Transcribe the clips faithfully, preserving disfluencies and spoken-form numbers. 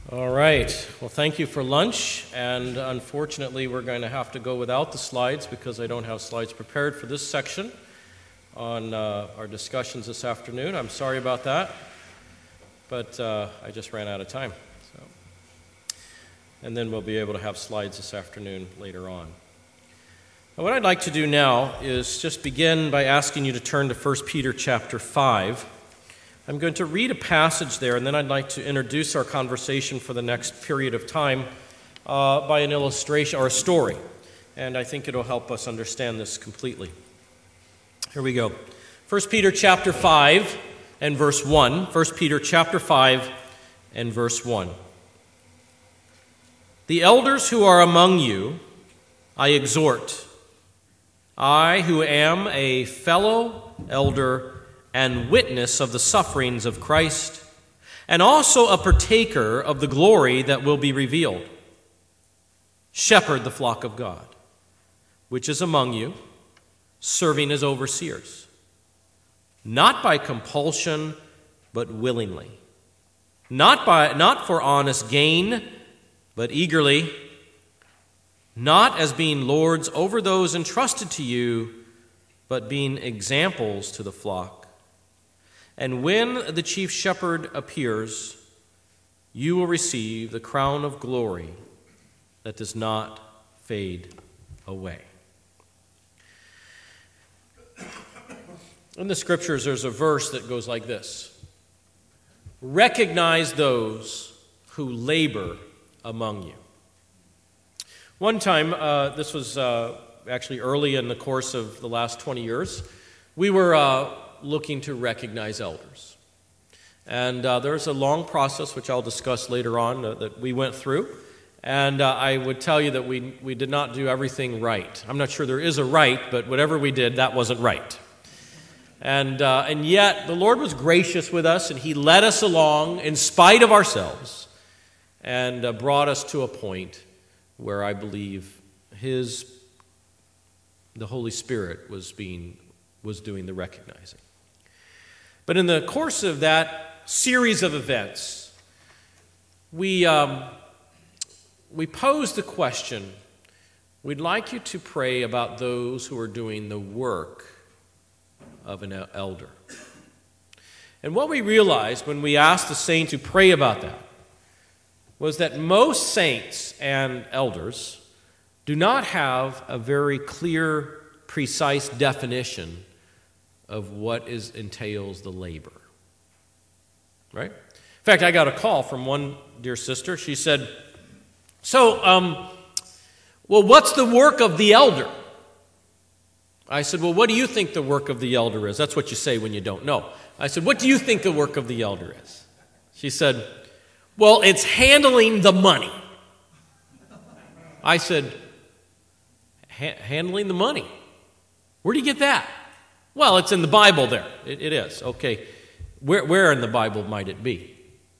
All right. Well, thank you for lunch. And unfortunately, we're going to have to go without the slides because I don't have slides prepared for this section on uh, our discussions this afternoon. I'm sorry about that, but uh, I just ran out of time. So. And then we'll be able to have slides this afternoon later on. Now, what I'd like to do now is just begin by asking you to turn to First Peter chapter five. I'm going to read a passage there, and then I'd like to introduce our conversation for the next period of time uh, by an illustration or a story. And I think it'll help us understand this completely. Here we go. First Peter chapter five and verse one. First Peter chapter five and verse one. The elders who are among you, I exhort. I, who am a fellow elder and witness of the sufferings of Christ, and also a partaker of the glory that will be revealed. Shepherd the flock of God, which is among you, serving as overseers, not by compulsion, but willingly, not by not for honest gain, but eagerly, not as being lords over those entrusted to you, but being examples to the flock. And when the chief shepherd appears, you will receive the crown of glory that does not fade away. In the scriptures, there's a verse that goes like this. Recognize those who labor among you. One time, uh, this was uh, actually early in the course of the last twenty years, we were uh, looking to recognize elders. And uh, there's a long process, which I'll discuss later on, uh, that we went through. And uh, I would tell you that we, we did not do everything right. I'm not sure there is a right, but whatever we did, that wasn't right. And, uh, and yet, the Lord was gracious with us, and He led us along in spite of ourselves and uh, brought us to a point where I believe His, the Holy Spirit was being, was doing the recognizing. But in the course of that series of events, we, um, we posed the question, we'd like you to pray about those who are doing the work of an elder. And what we realized when we asked the saint to pray about that was that most saints and elders do not have a very clear, precise definition of what is entails the labor. Right? In fact, I got a call from one dear sister. She said, so, um, well, what's the work of the elder? I said, well, what do you think the work of the elder is? That's what you say when you don't know. I said, what do you think the work of the elder is? She said, well, it's handling the money. I said, handling the money? Where do you get that? Well, it's in the Bible there. It, it is. Okay. Where, where in the Bible might it be?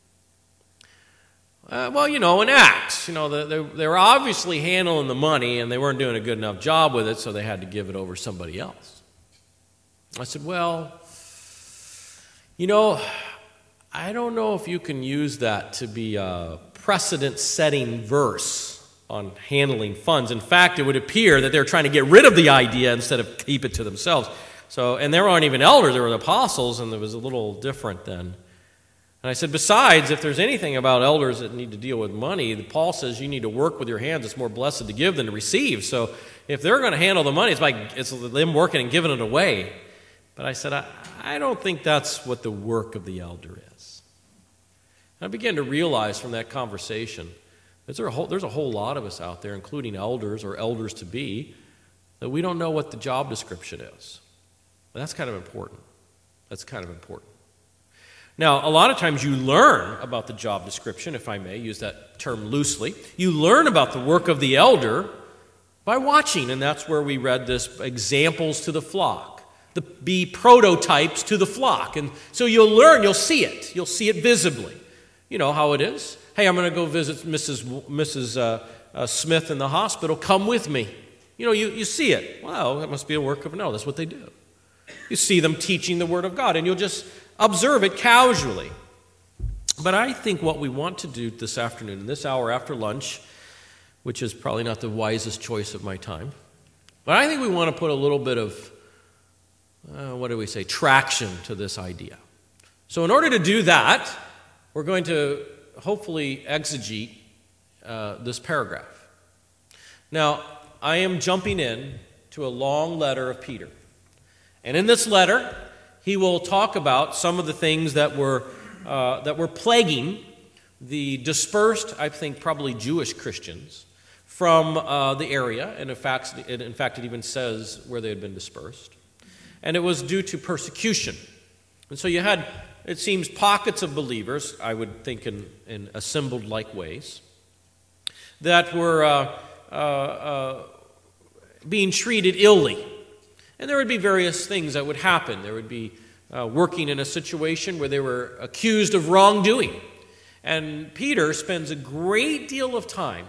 Uh, well, you know, in Acts. You know, they, they were obviously handling the money, and they weren't doing a good enough job with it, so they had to give it over to somebody else. I said, well, you know, I don't know if you can use that to be a precedent-setting verse on handling funds. In fact, it would appear that they're trying to get rid of the idea instead of keep it to themselves. So, and there weren't even elders, there were apostles, and it was a little different then. And I said, besides, if there's anything about elders that need to deal with money, Paul says you need to work with your hands. It's more blessed to give than to receive. So if they're going to handle the money, it's like it's them working and giving it away. But I said, I, I don't think that's what the work of the elder is. And I began to realize from that conversation that there's a whole, there's a whole lot of us out there, including elders or elders-to-be, that we don't know what the job description is. But that's kind of important. That's kind of important. Now, a lot of times you learn about the job description, if I may use that term loosely. You learn about the work of the elder by watching, and that's where we read this, examples to the flock, the, be prototypes to the flock. And so you'll learn, you'll see it. You'll see it visibly. You know how it is. Hey, I'm going to go visit Missus Missus Uh, uh, Smith in the hospital. Come with me. You know, you, you see it. Wow, that must be a work of, no, that's what they do. You see them teaching the Word of God, and you'll just observe it casually. But I think what we want to do this afternoon, in this hour after lunch, which is probably not the wisest choice of my time, but I think we want to put a little bit of, uh, what do we say, traction to this idea. So in order to do that, we're going to hopefully exegete uh, this paragraph. Now, I am jumping in to a long letter of Peter. And in this letter, he will talk about some of the things that were uh, that were plaguing the dispersed, I think probably Jewish Christians from uh, the area. And in fact, it, in fact, it even says where they had been dispersed. And it was due to persecution. And so you had, it seems, pockets of believers, I would think in, in assembled-like ways, that were uh, uh, uh, being treated illy. And there would be various things that would happen. There would be uh, working in a situation where they were accused of wrongdoing. And Peter spends a great deal of time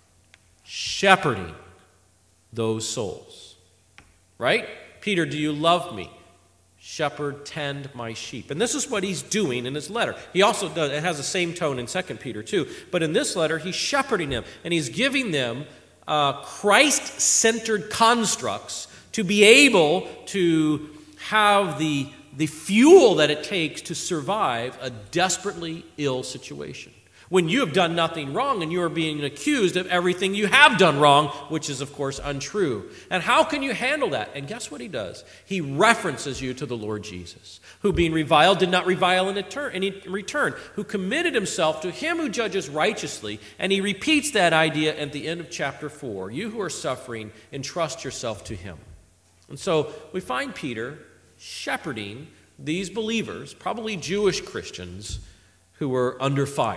shepherding those souls. Right? Peter, do you love me? Shepherd, tend my sheep. And this is what he's doing in his letter. He also does, it has the same tone in Second Peter too. But in this letter, he's shepherding them. And he's giving them uh, Christ-centered constructs to be able to have the, the fuel that it takes to survive a desperately ill situation. When you have done nothing wrong and you are being accused of everything you have done wrong, which is, of course, untrue. And how can you handle that? And guess what he does? He references you to the Lord Jesus, who being reviled did not revile in return, who committed himself to him who judges righteously. And he repeats that idea at the end of chapter four. You who are suffering, entrust yourself to him. And so we find Peter shepherding these believers, probably Jewish Christians, who were under fire.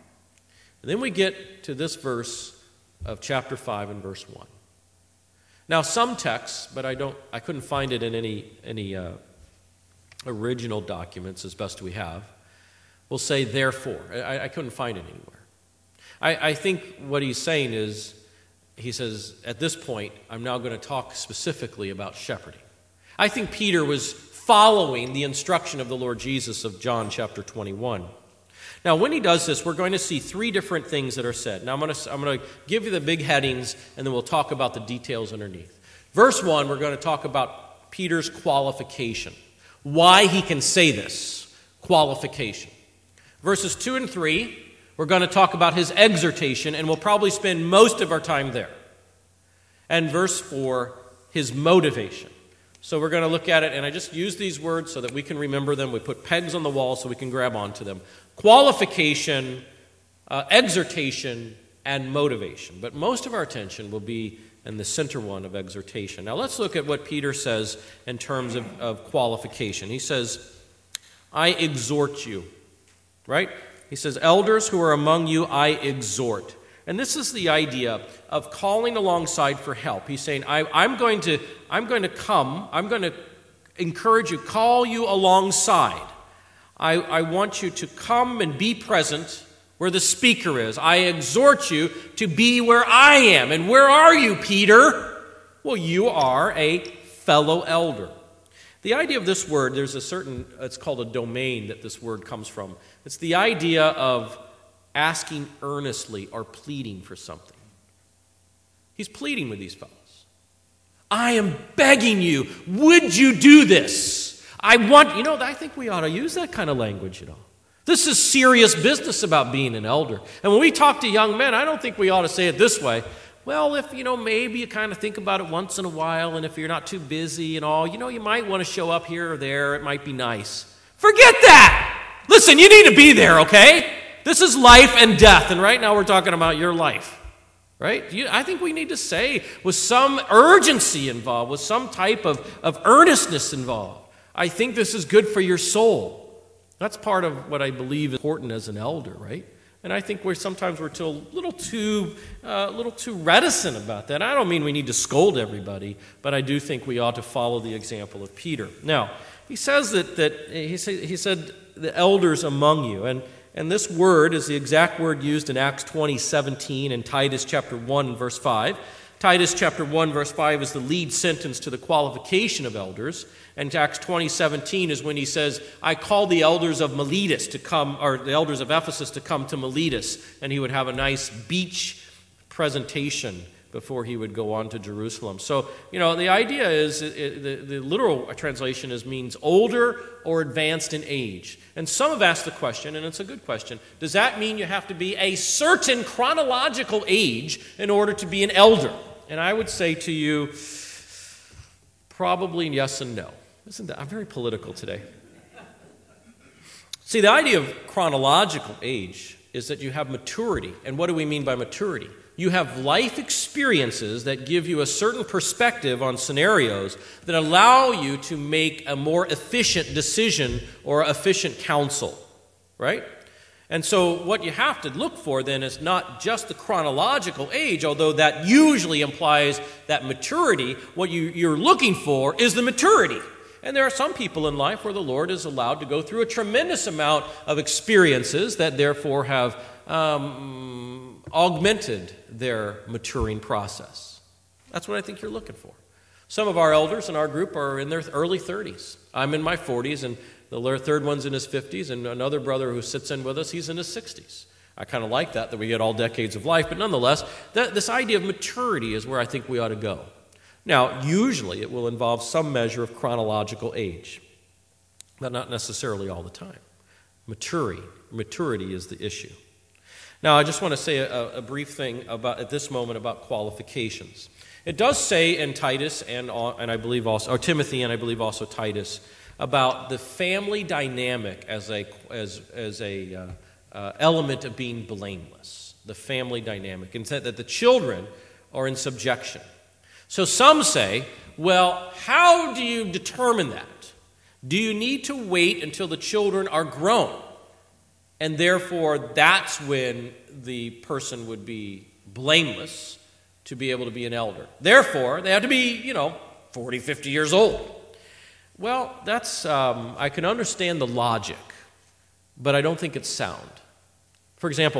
And then we get to this verse of chapter five and verse one. Now, some texts, but I don't, I couldn't find it in any any uh, original documents as best we have, will say therefore. I, I couldn't find it anywhere. I, I think what he's saying is, he says, at this point, I'm now going to talk specifically about shepherding. I think Peter was following the instruction of the Lord Jesus of John chapter twenty-one. Now, when he does this, we're going to see three different things that are said. Now, I'm going to, I'm going to give you the big headings, and then we'll talk about the details underneath. Verse one, we're going to talk about Peter's qualification. Why he can say this. Qualification. Verses two and three, we're going to talk about his exhortation, and we'll probably spend most of our time there. And verse four, his motivation. So we're going to look at it, and I just use these words so that we can remember them. We put pegs on the wall so we can grab onto them. Qualification, uh, exhortation, and motivation. But most of our attention will be in the center one of exhortation. Now let's look at what Peter says in terms of, of qualification. He says, I exhort you. Right? He says, elders who are among you, I exhort. And this is the idea of calling alongside for help. He's saying, I, I'm going to, I'm going to come, I'm going to encourage you, call you alongside. I, I want you to come and be present where the speaker is. I exhort you to be where I am. And where are you, Peter? Well, you are a fellow elder. The idea of this word, there's a certain, it's called a domain that this word comes from. It's the idea of asking earnestly or pleading for something. He's pleading with these fellows. I am begging you, would you do this? I want, you know, I think we ought to use that kind of language, you know. This is serious business about being an elder. And when we talk to young men, I don't think we ought to say it this way. Well, if, you know, maybe you kind of think about it once in a while, and if you're not too busy and all, you know, you might want to show up here or there. It might be nice. Forget that! Listen, you need to be there, okay? This is life and death, and right now we're talking about your life, right? You, I think we need to say with some urgency involved, with some type of, of earnestness involved. I think this is good for your soul. That's part of what I believe is important as an elder, right? And I think we're sometimes we're too, a little too, uh, a little too reticent about that. I don't mean we need to scold everybody, but I do think we ought to follow the example of Peter. Now, he says that that he said he said the elders among you, and and this word is the exact word used in Acts twenty seventeen and Titus chapter one verse five. Titus chapter one, verse five is the lead sentence to the qualification of elders. And Acts twenty seventeen is when he says, I call the elders of Miletus to come, or the elders of Ephesus to come to Miletus. And he would have a nice beach presentation before he would go on to Jerusalem. So, you know, the idea is, it, it, the, the literal translation is means older or advanced in age. And some have asked the question, and it's a good question, does that mean you have to be a certain chronological age in order to be an elder? And I would say to you, probably yes and no. Isn't that, I'm very political today. See, the idea of chronological age is that you have maturity. And what do we mean by maturity? You have life experiences that give you a certain perspective on scenarios that allow you to make a more efficient decision or efficient counsel, right? And so what you have to look for then is not just the chronological age, although that usually implies that maturity. What you, you're looking for is the maturity. And there are some people in life where the Lord is allowed to go through a tremendous amount of experiences that therefore have um, augmented their maturing process. That's what I think you're looking for. Some of our elders in our group are in their early thirties. I'm in my forties, and the third one's in his fifties, and another brother who sits in with us, he's in his sixties. I kind of like that, that we get all decades of life, but nonetheless, that, this idea of maturity is where I think we ought to go. Now, usually it will involve some measure of chronological age, but not necessarily all the time. Maturity, maturity is the issue. Now, I just want to say a, a brief thing about at this moment about qualifications. It does say in Titus and, and I believe also, or Timothy and I believe also Titus, about the family dynamic as a as as a uh, uh, element of being blameless. The family dynamic, and said that the children are in subjection. So some say, well, how do you determine that? Do you need to wait until the children are grown? And therefore, that's when the person would be blameless to be able to be an elder. Therefore, they have to be, you know, forty, fifty years old. Well, that's, um, I can understand the logic, but I don't think it's sound. For example,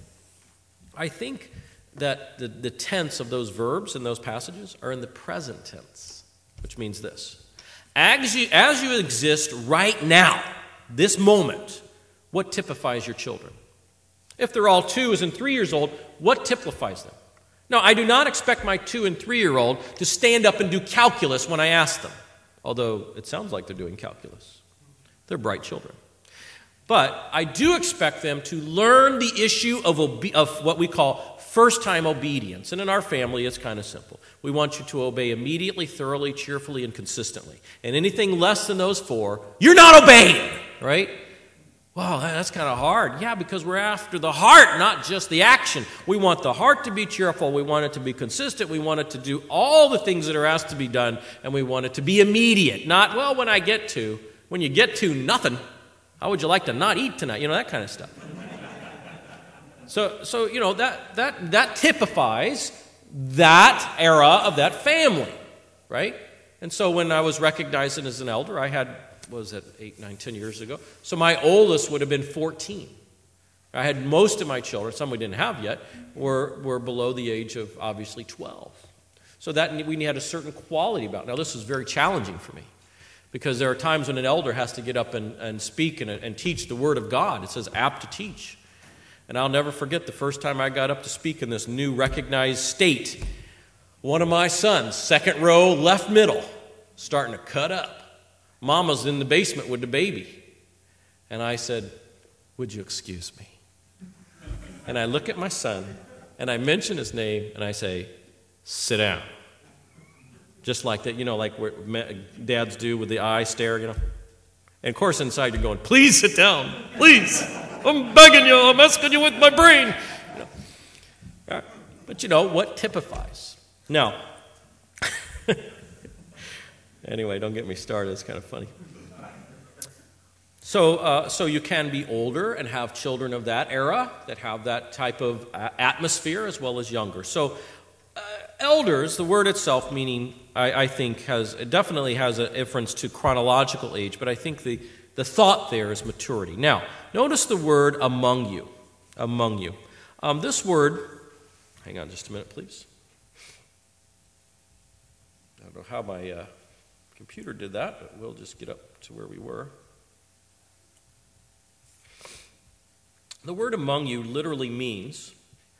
I think that the, the tense of those verbs in those passages are in the present tense, which means this. As you, as you exist right now, this moment, what typifies your children? If they're all two and three years old, what typifies them? Now, I do not expect my two and three-year-old to stand up and do calculus when I ask them, although it sounds like they're doing calculus. They're bright children. But I do expect them to learn the issue of, obe- of what we call first-time obedience. And in our family, it's kind of simple. We want you to obey immediately, thoroughly, cheerfully, and consistently. And anything less than those four, you're not obeying, right? Wow, that's kind of hard. Yeah, because we're after the heart, not just the action. We want the heart to be cheerful. We want it to be consistent. We want it to do all the things that are asked to be done. And we want it to be immediate. Not, well, when I get to. When you get to, nothing. How would you like to not eat tonight? You know, that kind of stuff. So, so you know, that, that, that typifies that era of that family, right? And so when I was recognized as an elder, I had... what was that, eight, nine, ten years ago? So my oldest would have been fourteen. I had most of my children, some we didn't have yet, were, were below the age of obviously twelve. So that we had a certain quality about it. Now this was very challenging for me because there are times when an elder has to get up and, and speak and, and teach the Word of God. It says apt to teach. And I'll never forget the first time I got up to speak in this new recognized state. One of my sons, second row, left middle, starting to cut up. Mama's in the basement with the baby. And I said, would you excuse me? And I look at my son, and I mention his name, and I say, sit down. Just like that, you know, like what dads do with the eye stare, you know. And of course inside you're going, please sit down, please. I'm begging you, I'm asking you with my brain. You know. Right. But you know, what typifies? Now, anyway, don't get me started. It's kind of funny. So, uh, so you can be older and have children of that era that have that type of uh, atmosphere as well as younger. So, uh, elders, the word itself, meaning I, I think has it definitely has a reference to chronological age, but I think the the thought there is maturity. Now, notice the word among you, among you. Um, this word, hang on just a minute, please. I don't know how my uh, computer did that, but we'll just get up to where we were. The word among you literally means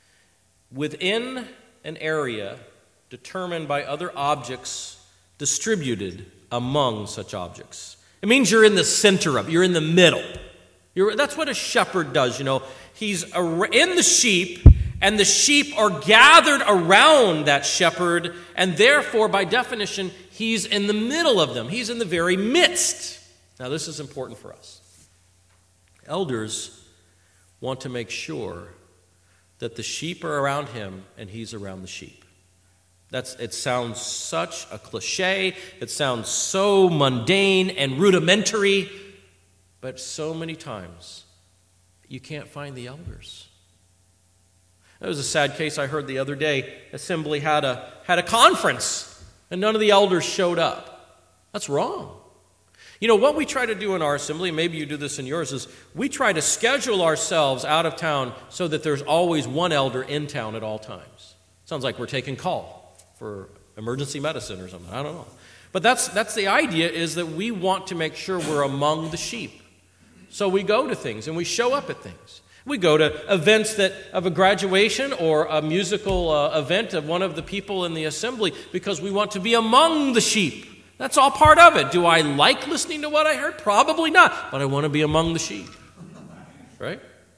within an area determined by other objects distributed among such objects. It means you're in the center of it. You're in the middle. You're, that's what a shepherd does, you know. He's in the sheep, and the sheep are gathered around that shepherd, and therefore, by definition, he's in the middle of them. He's in the very midst. Now, this is important for us. Elders want to make sure that the sheep are around him and he's around the sheep. That's, it sounds such a cliche. It sounds so mundane and rudimentary. But so many times, you can't find the elders. That was a sad case I heard the other day. Assembly had a, had a conference, and none of the elders showed up. That's wrong. You know, what we try to do in our assembly, maybe you do this in yours, is we try to schedule ourselves out of town so that there's always one elder in town at all times. Sounds like we're taking call for emergency medicine or something. I don't know. But that's that's the idea, is that we want to make sure we're among the sheep. So we go to things and we show up at things. We go to events that of a graduation or a musical uh, event of one of the people in the assembly because we want to be among the sheep. That's all part of it. Do I like listening to what I heard? Probably not, but I want to be among the sheep. Right?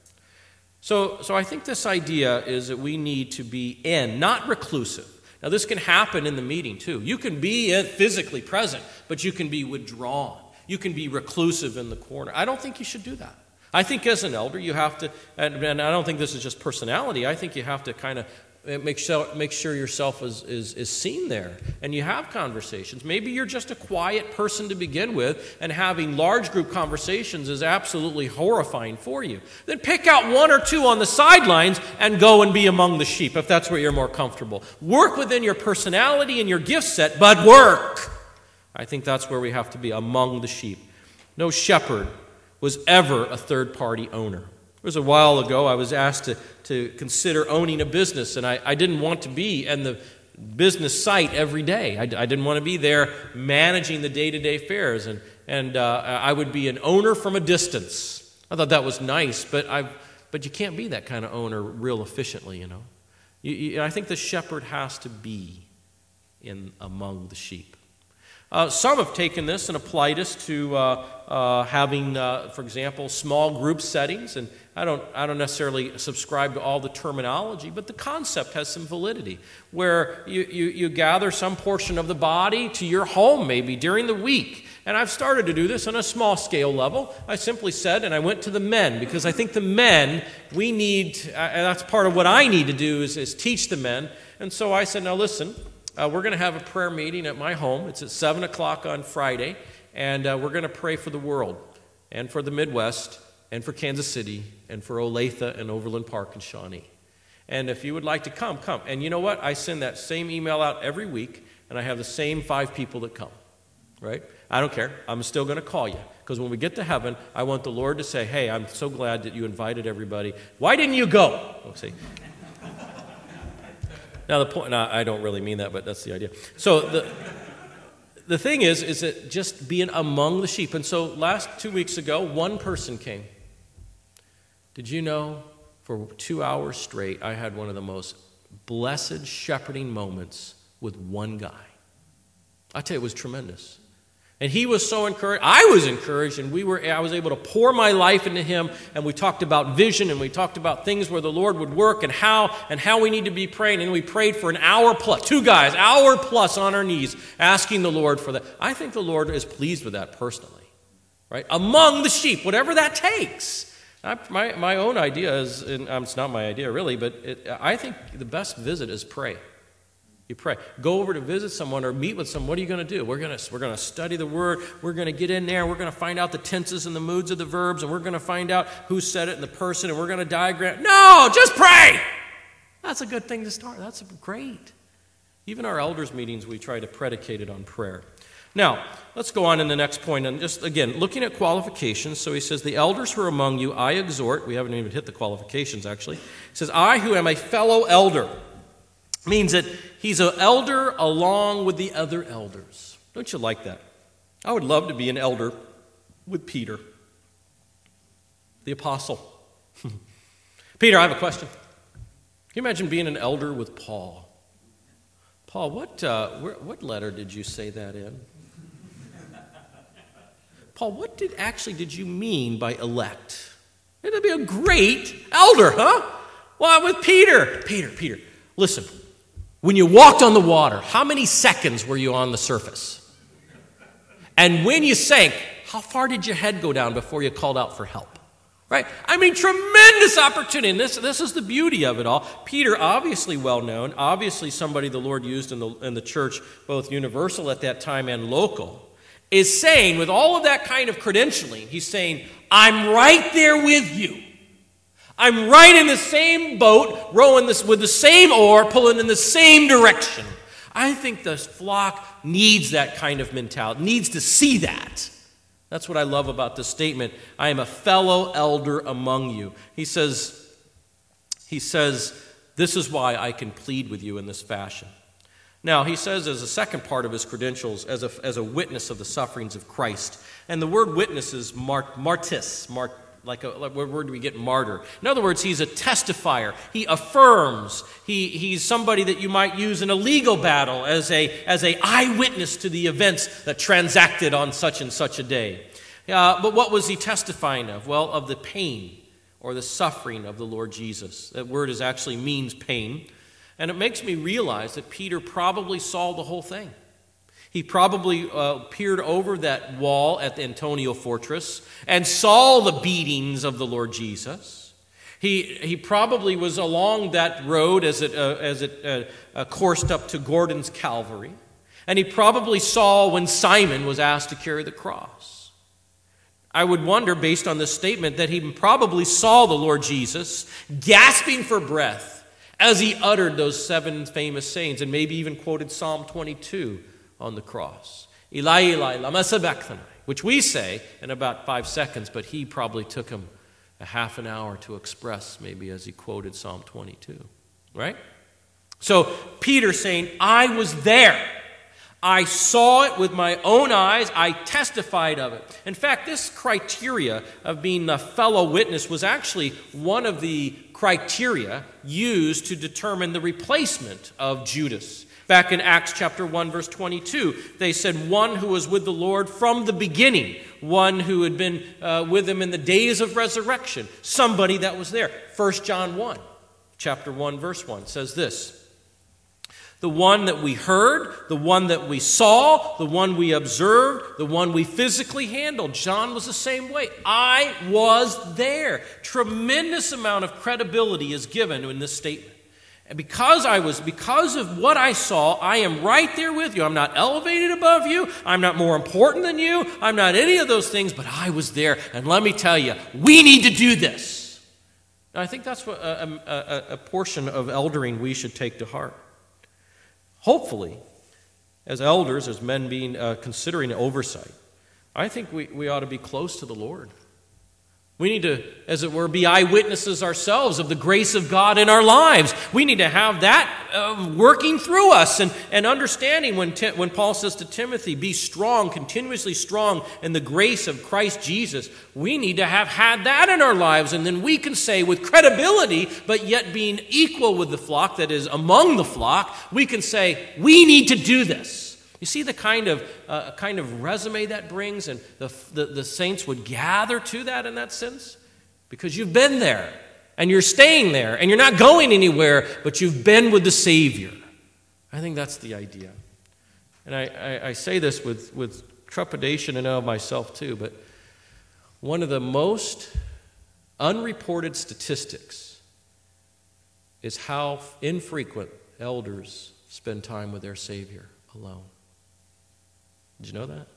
So, so I think this idea is that we need to be in, not reclusive. Now, this can happen in the meeting, too. You can be physically present, but you can be withdrawn. You can be reclusive in the corner. I don't think you should do that. I think as an elder, you have to, and, and I don't think this is just personality, I think you have to kind of make sure, make sure yourself is, is, is seen there, and you have conversations. Maybe you're just a quiet person to begin with, and having large group conversations is absolutely horrifying for you. Then pick out one or two on the sidelines and go and be among the sheep, if that's where you're more comfortable. Work within your personality and your gift set, but work. I think that's where we have to be, among the sheep. No shepherd was ever a third-party owner. It was a while ago I was asked to, to consider owning a business, and I, I didn't want to be in the business site every day. I, I didn't want to be there managing the day-to-day affairs, and, and uh, I would be an owner from a distance. I thought that was nice, but I but you can't be that kind of owner real efficiently, you know. You, you, I think the shepherd has to be in among the sheep. Uh, some have taken this and applied this to uh, uh, having, uh, for example, small group settings. And I don't, I don't necessarily subscribe to all the terminology, but the concept has some validity, where you, you, you gather some portion of the body to your home maybe during the week. And I've started to do this on a small scale level. I simply said, and I went to the men, because I think the men, we need, and that's part of what I need to do is, is teach the men. And so I said, now listen, Uh, we're going to have a prayer meeting at my home. It's at seven o'clock on Friday, and uh, we're going to pray for the world and for the Midwest and for Kansas City and for Olathe and Overland Park and Shawnee. And if you would like to come, come. And you know what? I send that same email out every week, and I have the same five people that come, right? I don't care. I'm still going to call you, because when we get to heaven, I want the Lord to say, hey, I'm so glad that you invited everybody. Why didn't you go? We'll see. Now, the point, no, I don't really mean that, but that's the idea. So the the thing is, is that just being among the sheep. And so last two weeks ago, one person came. Did you know for two hours straight, I had one of the most blessed shepherding moments with one guy? I tell you, it was tremendous. And he was so encouraged. I was encouraged, and we were. I was able to pour my life into him, and we talked about vision, and we talked about things where the Lord would work, and how, and how we need to be praying. And we prayed for an hour plus, two guys, hour plus on our knees, asking the Lord for that. I think the Lord is pleased with that personally, right? Among the sheep, whatever that takes. I, my my own idea is, and it's not my idea really, but it, I think the best visit is pray. You pray. Go over to visit someone or meet with someone. What are you going to do? We're going to we're going to study the Word. We're going to get in there. We're going to find out the tenses and the moods of the verbs, and we're going to find out who said it and the person, and we're going to diagram. No, just pray. That's a good thing to start. That's great. Even our elders' meetings, we try to predicate it on prayer. Now, let's go on in the next point. And just, again, looking at qualifications. So he says, the elders who are among you, I exhort. We haven't even hit the qualifications, actually. He says, I who am a fellow elder. means that he's an elder along with the other elders. Don't you like that? I would love to be an elder with Peter, the apostle. Peter, I have a question. Can you imagine being an elder with Paul? Paul, what uh, where, what letter did you say that in? Paul, what did actually did you mean by elect? It'd be a great elder, huh? Well, with Peter. Peter, Peter, listen. When you walked on the water, how many seconds were you on the surface? And when you sank, how far did your head go down before you called out for help? Right? I mean, tremendous opportunity. And this, this is the beauty of it all. Peter, obviously well known, obviously somebody the Lord used in the, in the church, both universal at that time and local, is saying, with all of that kind of credentialing, he's saying, I'm right there with you. I'm right in the same boat, rowing this with the same oar, pulling in the same direction. I think the flock needs that kind of mentality, needs to see that. That's what I love about this statement. I am a fellow elder among you. He says, he says, this is why I can plead with you in this fashion. Now, he says as a second part of his credentials, as a, as a witness of the sufferings of Christ. And the word witness is mart, martis, mart, like a like where word do we get martyr? In other words, he's a testifier. He affirms. He, he's somebody that you might use in a legal battle as a, as a eyewitness to the events that transacted on such and such a day. Uh, but what was he testifying of? Well, of the pain or the suffering of the Lord Jesus. That word is actually means pain. And it makes me realize that Peter probably saw the whole thing. He probably uh, peered over that wall at the Antonia fortress and saw the beatings of the Lord Jesus. He, he probably was along that road as it, uh, as it uh, uh, coursed up to Gordon's Calvary. And he probably saw when Simon was asked to carry the cross. I would wonder, based on this statement, that he probably saw the Lord Jesus gasping for breath as he uttered those seven famous sayings, and maybe even quoted Psalm twenty-two on the cross. Eli, Eli, lama sabachthani, which we say in about five seconds, but he probably took him a half an hour to express, maybe as he quoted Psalm twenty-two, right? So Peter saying, I was there. I saw it with my own eyes. I testified of it. In fact, this criteria of being a fellow witness was actually one of the criteria used to determine the replacement of Judas. Back in Acts chapter one, verse twenty-two, they said one who was with the Lord from the beginning, one who had been uh, with him in the days of resurrection, somebody that was there. First John one, chapter one, verse one says this, the one that we heard, the one that we saw, the one we observed, the one we physically handled. John was the same way. I was there. Tremendous amount of credibility is given in this statement. And because I was, because of what I saw, I am right there with you. I'm not elevated above you. I'm not more important than you. I'm not any of those things, but I was there. And let me tell you, we need to do this. And I think that's what a, a, a portion of eldering we should take to heart. Hopefully, as elders, as men being uh, considering oversight, I think we, we ought to be close to the Lord. We need to, as it were, be eyewitnesses ourselves of the grace of God in our lives. We need to have that uh, working through us and, and understanding when, Tim, when Paul says to Timothy, be strong, continuously strong in the grace of Christ Jesus. We need to have had that in our lives, and then we can say with credibility, but yet being equal with the flock, that is among the flock, we can say, we need to do this. You see the kind of uh, kind of resume that brings, and the, the, the saints would gather to that in that sense? Because you've been there, and you're staying there, and you're not going anywhere, but you've been with the Savior. I think that's the idea. And I, I, I say this with, with trepidation and of myself too, but one of the most unreported statistics is how infrequent elders spend time with their Savior alone. Did you know that?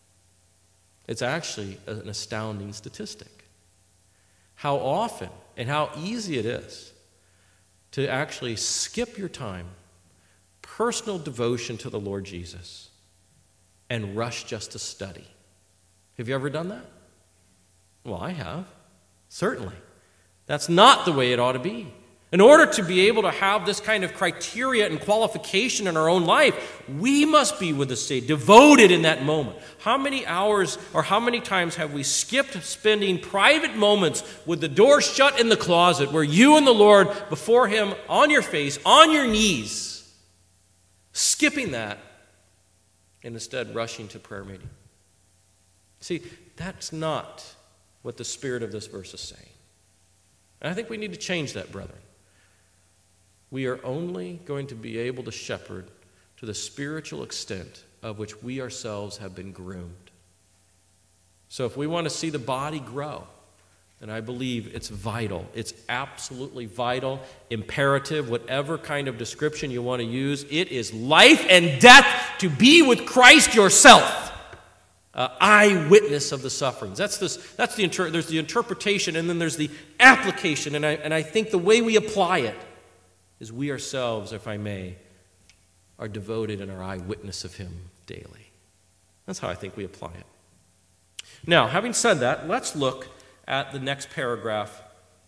It's actually an astounding statistic. How often and how easy it is to actually skip your time, personal devotion to the Lord Jesus, and rush just to study. Have you ever done that? Well, I have. Certainly. That's not the way it ought to be. In order to be able to have this kind of criteria and qualification in our own life, we must be with the Savior, devoted in that moment. How many hours or how many times have we skipped spending private moments with the door shut in the closet where you and the Lord before Him on your face, on your knees, skipping that and instead rushing to prayer meeting? See, that's not what the spirit of this verse is saying. And I think we need to change that, brethren. We are only going to be able to shepherd to the spiritual extent of which we ourselves have been groomed. So if we want to see the body grow, then I believe it's vital. It's absolutely vital, imperative, whatever kind of description you want to use. It is life and death to be with Christ yourself. Uh, eyewitness of the sufferings. That's this. That's the inter- there's the interpretation, and then there's the application. And I and I think the way we apply it is we ourselves, if I may, are devoted and are eyewitness of Him daily. That's how I think we apply it. Now, having said that, let's look at the next paragraph,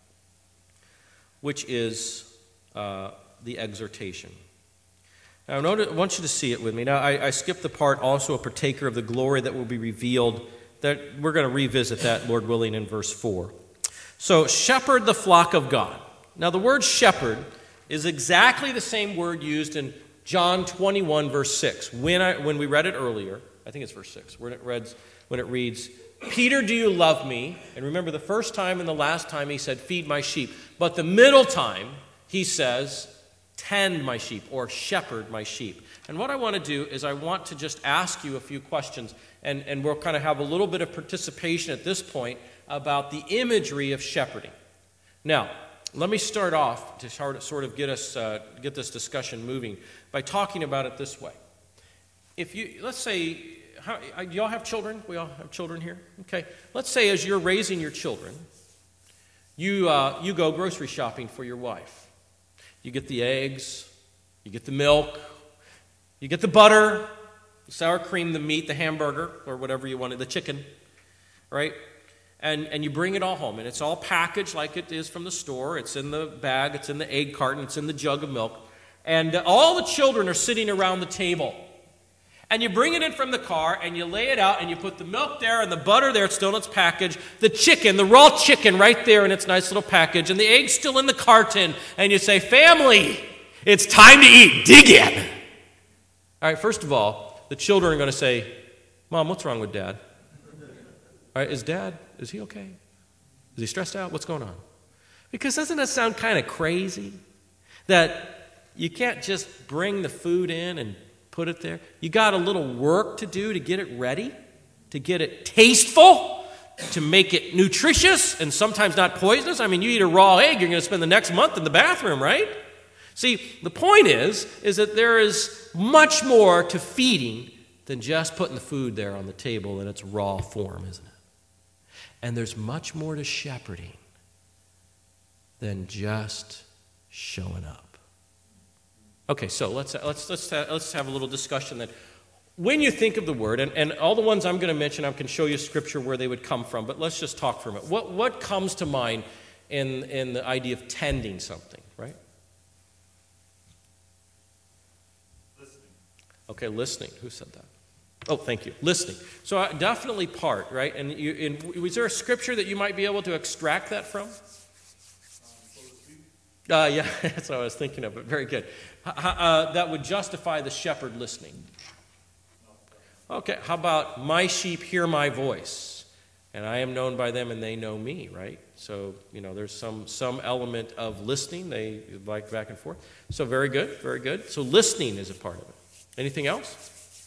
which is uh, the exhortation. Now, I want you to see it with me. Now, I, I skipped the part, also a partaker of the glory that will be revealed. That we're going to revisit that, Lord willing, in verse four. So, shepherd the flock of God. Now, the word shepherd is exactly the same word used in John twenty-one, verse six. When, I, when we read it earlier, I think it's verse six, when it reads, when it reads, Peter, do you love me? And remember, the first time and the last time he said, feed my sheep. But the middle time, he says, tend my sheep, or shepherd my sheep. And what I want to do is I want to just ask you a few questions, and, and we'll kind of have a little bit of participation at this point about the imagery of shepherding. Now, let me start off to sort of get us uh, get this discussion moving by talking about it this way. If you, let's say, how, do y'all have children? We all have children here? Okay. Let's say as you're raising your children, you uh, you go grocery shopping for your wife. You get the eggs, you get the milk, you get the butter, the sour cream, the meat, the hamburger, or whatever you wanted, the chicken, right? And and you bring it all home, and it's all packaged like it is from the store. It's in the bag, it's in the egg carton, it's in the jug of milk. And uh, all the children are sitting around the table. And you bring it in from the car, and you lay it out, and you put the milk there, and the butter there, it's still in its package, the chicken, the raw chicken right there in its nice little package, and the eggs still in the carton, and you say, family, it's time to eat, dig in. All right, first of all, the children are going to say, Mom, what's wrong with Dad? All right, is Dad, is he okay? Is he stressed out? What's going on? Because doesn't that sound kind of crazy? That you can't just bring the food in and put it there. You got a little work to do to get it ready, to get it tasteful, to make it nutritious and sometimes not poisonous. I mean, you eat a raw egg, you're going to spend the next month in the bathroom, right? See, the point is, is that there is much more to feeding than just putting the food there on the table in its raw form, isn't it? And there's much more to shepherding than just showing up. Okay, so let's let's let's let's have a little discussion then. When you think of the word, and, and all the ones I'm going to mention, I can show you scripture where they would come from, but let's just talk for a minute. What what comes to mind in in the idea of tending something, right? Listening. Okay, listening. Who said that? Oh, thank you. Listening. So uh, definitely part, right? And you, in, was there a scripture that you might be able to extract that from? Uh, yeah, that's what I was thinking of, but very good. Uh, that would justify the shepherd listening. Okay, how about my sheep hear my voice, and I am known by them and they know me, right? So, you know, there's some some element of listening. They like back and forth. So very good, very good. So listening is a part of it. Anything else?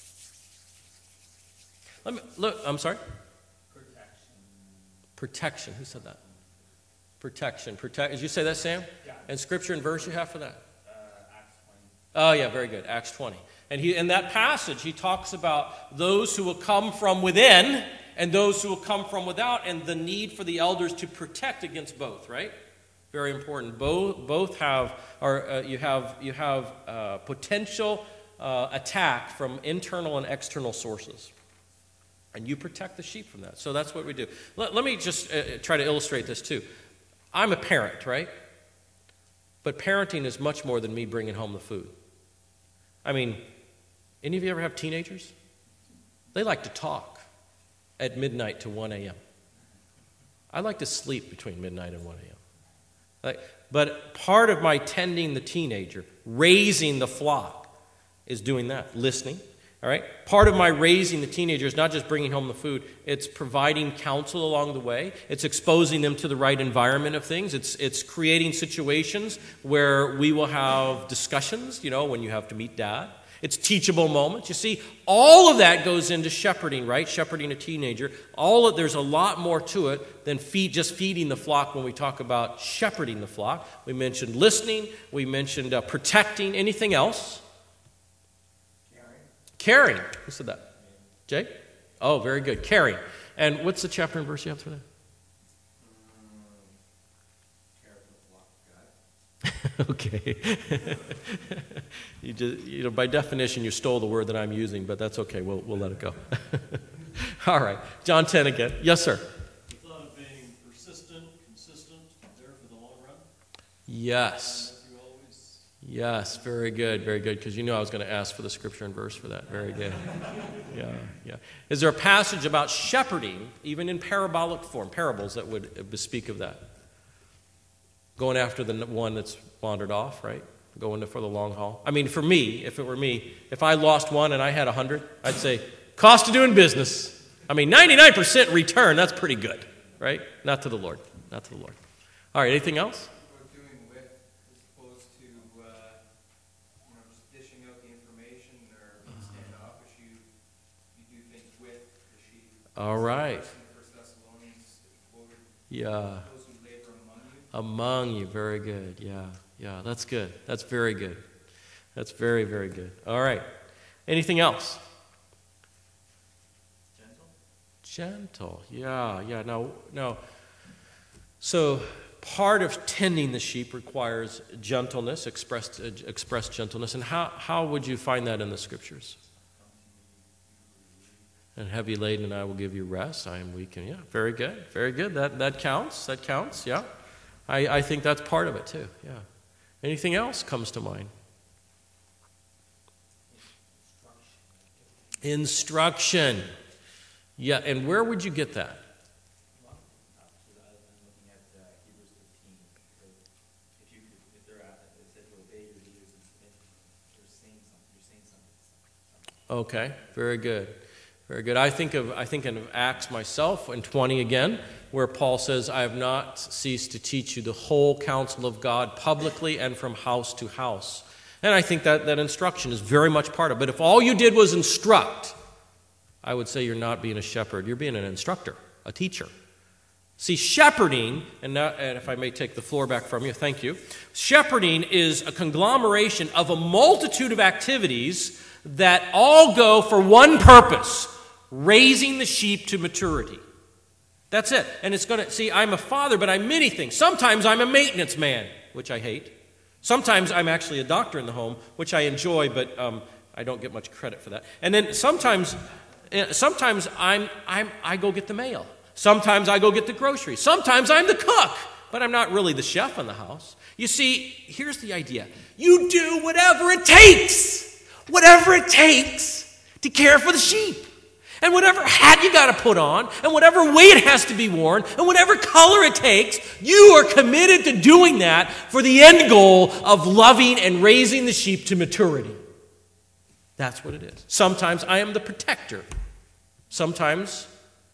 Let me, look, I'm sorry? Protection. Protection. Who said that? Protection. Protect. Did you say that, Sam? Yeah. And scripture and verse you have for that? Uh, Acts twenty. Oh, yeah, very good. Acts twenty. And he, in that passage, he talks about those who will come from within and those who will come from without, and the need for the elders to protect against both, right? Very important. Both both have, or uh, you have you have uh, potential uh, attack from internal and external sources. And you protect the sheep from that. So that's what we do. Let, let me just uh, try to illustrate this too. I'm a parent, right? But parenting is much more than me bringing home the food. I mean, any of you ever have teenagers? They like to talk at midnight to one a.m. I like to sleep between midnight and one a.m. Like, but part of my tending the teenager, raising the flock, is doing that, listening. All right? Part of my raising the teenager is not just bringing home the food. It's providing counsel along the way. It's exposing them to the right environment of things. It's it's creating situations where we will have discussions, you know, when you have to meet dad. It's teachable moments. You see, all of that goes into shepherding, right? Shepherding a teenager. All of, there's a lot more to it than feed, just feeding the flock when we talk about shepherding the flock. We mentioned listening. We mentioned uh, protecting. Anything else? Caring. Who said that? Jay? Oh, very good. Caring. And what's the chapter and verse you have for that? Okay. you just, you know, by definition, you stole the word that I'm using, but that's okay. We'll we'll let it go. All right. John ten again. Yes, sir. The thought of being persistent, consistent, there for the long run. Yes. Yes, very good, very good, because you knew I was going to ask for the scripture and verse for that. Very good. Yeah, yeah. Is there a passage about shepherding, even in parabolic form, parables that would bespeak of that? Going after the one that's wandered off, right? Going for the long haul. I mean, for me, if it were me, if I lost one and I had a hundred, I'd say, cost of doing business. I mean, ninety-nine percent return, that's pretty good, right? Not to the Lord, not to the Lord. All right, anything else? All right. Yeah. Among you. Very good. Yeah. Yeah. That's good. That's very good. That's very, very good. All right. Anything else? Gentle. Gentle. Yeah. Yeah. Now, now, so part of tending the sheep requires gentleness, expressed, uh, expressed gentleness. And how, how would you find that in the scriptures? And heavy laden, and I will give you rest. I am weak, and yeah, very good, very good. That that counts. That counts. Yeah, I, I think that's part of it too. Yeah. Anything else comes to mind? Instruction. Instruction. Yeah, and where would you get that? Okay, very good. Very good. I think of I think of Acts myself in twenty again, where Paul says, I have not ceased to teach you the whole counsel of God publicly and from house to house. And I think that, that instruction is very much part of it. But if all you did was instruct, I would say you're not being a shepherd. You're being an instructor, a teacher. See, shepherding, and, now, and if I may take the floor back from you, thank you. Shepherding is a conglomeration of a multitude of activities that all go for one purpose: raising the sheep to maturity. That's it. And it's going to, see, I'm a father, but I'm many things. Sometimes I'm a maintenance man, which I hate. Sometimes I'm actually a doctor in the home, which I enjoy, but um, I don't get much credit for that. And then sometimes, sometimes I'm, I'm, I go get the mail. Sometimes I go get the groceries. Sometimes I'm the cook, but I'm not really the chef in the house. You see, here's the idea. You do whatever it takes, whatever it takes to care for the sheep. And whatever hat you got to put on, and whatever way it has to be worn, and whatever color it takes, you are committed to doing that for the end goal of loving and raising the sheep to maturity. That's what it is. Sometimes I am the protector. Sometimes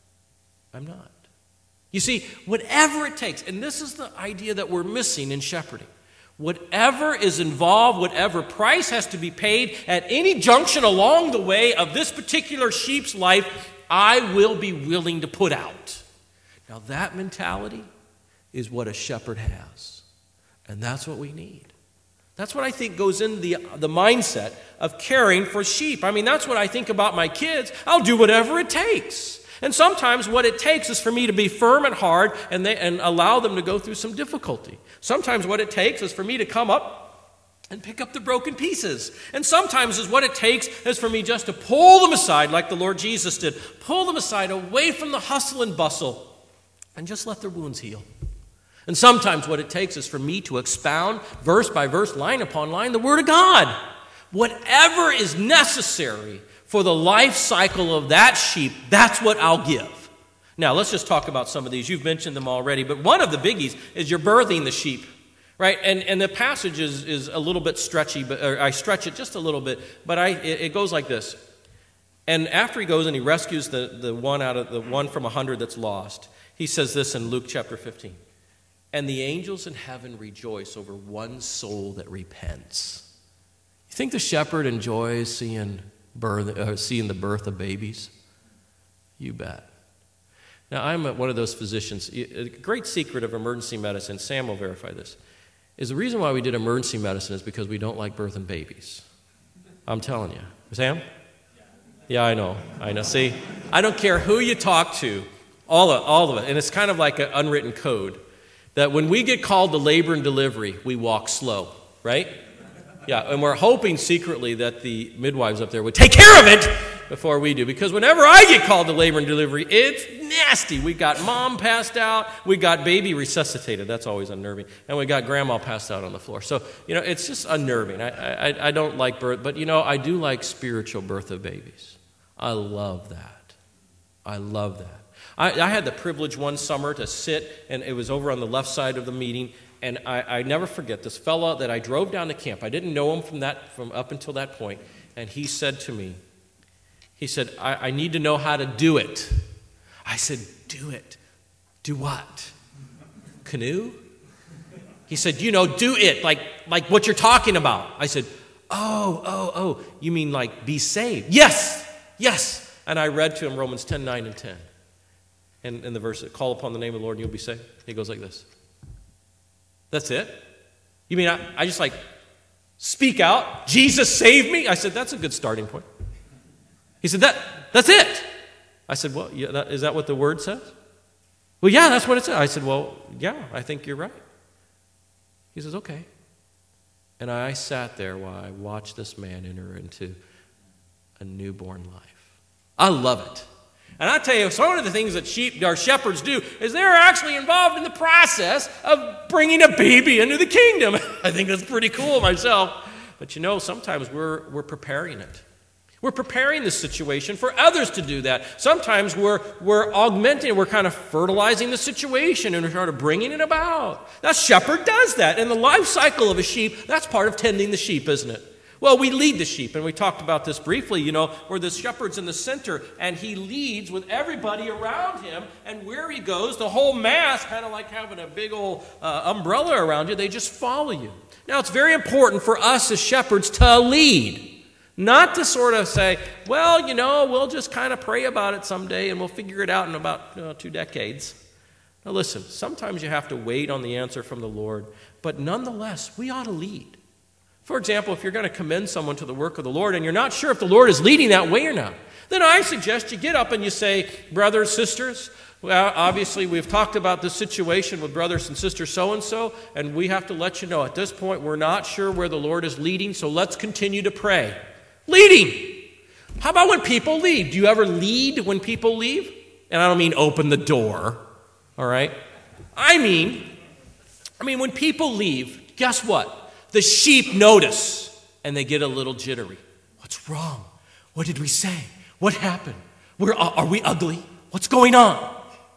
I'm not. You see, whatever it takes, and this is the idea that we're missing in shepherding. Whatever is involved, whatever price has to be paid at any junction along the way of this particular sheep's life, I will be willing to put out. Now that mentality is what a shepherd has. And that's what we need. That's what I think goes into the, the mindset of caring for sheep. I mean, that's what I think about my kids. I'll do whatever it takes. And sometimes what it takes is for me to be firm and hard and, they, and allow them to go through some difficulty. Sometimes what it takes is for me to come up and pick up the broken pieces. And sometimes is what it takes is for me just to pull them aside like the Lord Jesus did. Pull them aside away from the hustle and bustle and just let their wounds heal. And sometimes what it takes is for me to expound verse by verse, line upon line, the Word of God. Whatever is necessary for the life cycle of that sheep, that's what I'll give. Now, let's just talk about some of these. You've mentioned them already, but one of the biggies is you're birthing the sheep, right? And and the passage is, is a little bit stretchy, but or I stretch it just a little bit, but I it, it goes like this. And after he goes and he rescues the, the one out of the one from a hundred that's lost, he says this in Luke chapter fifteen. And the angels in heaven rejoice over one soul that repents. You think the shepherd enjoys seeing birth, uh, seeing the birth of babies? You bet. Now, I'm one of those physicians. A great secret of emergency medicine, Sam will verify this, is the reason why we did emergency medicine is because we don't like birthing babies. I'm telling you. Sam? Yeah, I know. I know. See, I don't care who you talk to, all of, all of it. And it's kind of like an unwritten code that when we get called to labor and delivery, we walk slow, right? Yeah, and we're hoping secretly that the midwives up there would take care of it before we do. Because whenever I get called to labor and delivery, it's nasty. We got mom passed out. We got baby resuscitated. That's always unnerving. And we got grandma passed out on the floor. So, you know, it's just unnerving. I, I, I don't like birth, but, you know, I do like spiritual birth of babies. I love that. I love that. I, I had the privilege one summer to sit, and it was over on the left side of the meeting, and I, I never forget this fella that I drove down to camp. I didn't know him from that from up until that point, and he said to me, he said, I, I need to know how to do it. I said, do it. Do what? Canoe? He said, you know, do it, like, like what you're talking about. I said, oh, oh, oh, you mean like be saved? Yes, yes. And I read to him Romans ten, nine, and ten. And in the verse, call upon the name of the Lord and you'll be saved. He goes like this. That's it? You mean I, I just like speak out, Jesus saved me? I said, that's a good starting point. He said, that that's it. I said, well, yeah, that, is that what the word says? Well, yeah, that's what it says. I said, well, yeah, I think you're right. He says, okay. And I sat there while I watched this man enter into a newborn life. I love it. And I tell you, some of the things that sheep or shepherds do is they're actually involved in the process of bringing a baby into the kingdom. I think that's pretty cool myself. But you know, sometimes we're we're preparing it. We're preparing the situation for others to do that. Sometimes we're we're augmenting, we're kind of fertilizing the situation and we're sort of bringing it about. That shepherd does that. In the life cycle of a sheep, that's part of tending the sheep, isn't it? Well, we lead the sheep, and we talked about this briefly, you know, where the shepherd's in the center, and he leads with everybody around him, and where he goes, the whole mass, kind of like having a big old uh, umbrella around you, they just follow you. Now, it's very important for us as shepherds to lead, not to sort of say, well, you know, we'll just kind of pray about it someday, and we'll figure it out in about you know, two decades. Now, listen, sometimes you have to wait on the answer from the Lord, but nonetheless, we ought to lead. For example, if you're going to commend someone to the work of the Lord and you're not sure if the Lord is leading that way or not, then I suggest you get up and you say, brothers, sisters, well, obviously we've talked about this situation with brothers and sisters so-and-so, and we have to let you know at this point we're not sure where the Lord is leading, so let's continue to pray. Leading! How about when people leave? Do you ever lead when people leave? And I don't mean open the door, all right? I mean, I mean when people leave, guess what? The sheep notice, and they get a little jittery. What's wrong? What did we say? What happened? We're, are we ugly? What's going on?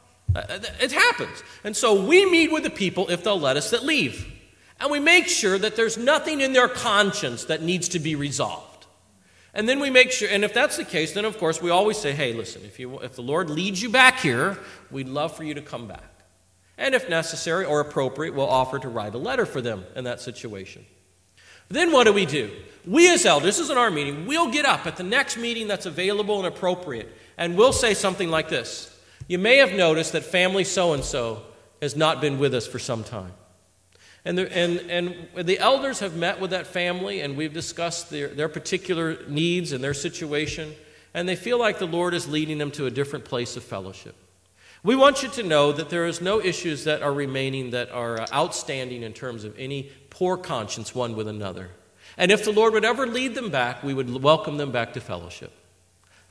It happens. And so we meet with the people, if they'll let us, that leave. And we make sure that there's nothing in their conscience that needs to be resolved. And then we make sure, and if that's the case, then of course we always say, hey, listen, if, you, if the Lord leads you back here, we'd love for you to come back. And if necessary or appropriate, we'll offer to write a letter for them in that situation. Then what do we do? We as elders, this isn't our meeting, we'll get up at the next meeting that's available and appropriate, and we'll say something like this. You may have noticed that family so-and-so has not been with us for some time. And the, and, and the elders have met with that family, and we've discussed their, their particular needs and their situation, and they feel like the Lord is leading them to a different place of fellowship. We want you to know that there is no issues that are remaining that are outstanding in terms of any poor conscience one with another. And if the Lord would ever lead them back, we would welcome them back to fellowship.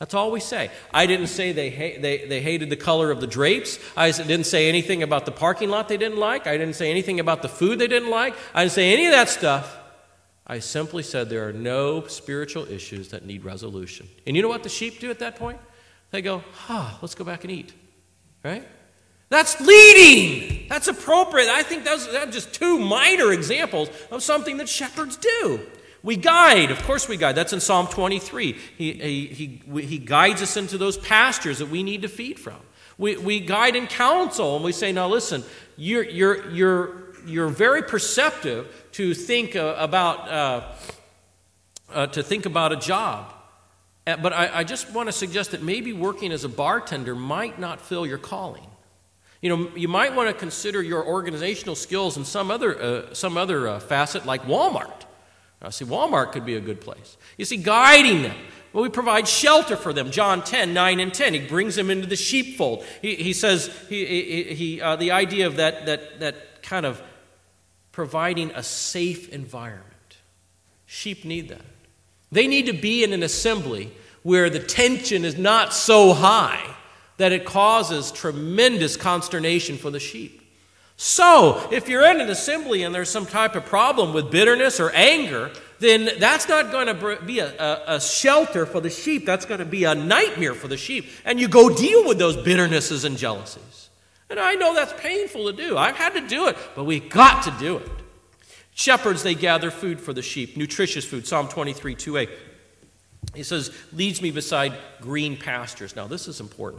That's all we say. I didn't say they, ha- they, they hated the color of the drapes. I didn't say anything about the parking lot they didn't like. I didn't say anything about the food they didn't like. I didn't say any of that stuff. I simply said there are no spiritual issues that need resolution. And you know what the sheep do at that point? They go, ah, let's go back and eat. Right? That's leading. That's appropriate. I think those are just two minor examples of something that shepherds do. We guide. Of course we guide. That's in Psalm twenty-three. He, he, he, he guides us into those pastures that we need to feed from. We, we guide and counsel, and we say, now listen, you're, you're, you're, you're very perceptive to think uh, about uh, uh, to think about a job. Uh, but I, I just want to suggest that maybe working as a bartender might not fill your calling. You know, you might want to consider your organizational skills in some other uh, some other uh, facet, like Walmart. Now, see, Walmart could be a good place. You see, guiding them. Well, we provide shelter for them. John ten, nine and ten. He brings them into the sheepfold. He, he says he, he, he uh, the idea of that that that kind of providing a safe environment. Sheep need that. They need to be in an assembly where the tension is not so high that it causes tremendous consternation for the sheep. So, if you're in an assembly and there's some type of problem with bitterness or anger, then that's not going to be a, a, a shelter for the sheep. That's going to be a nightmare for the sheep. And you go deal with those bitternesses and jealousies. And I know that's painful to do. I've had to do it, but we got to do it. Shepherds, they gather food for the sheep, nutritious food. Psalm twenty-three, two a. He says, leads me beside green pastures. Now, this is important.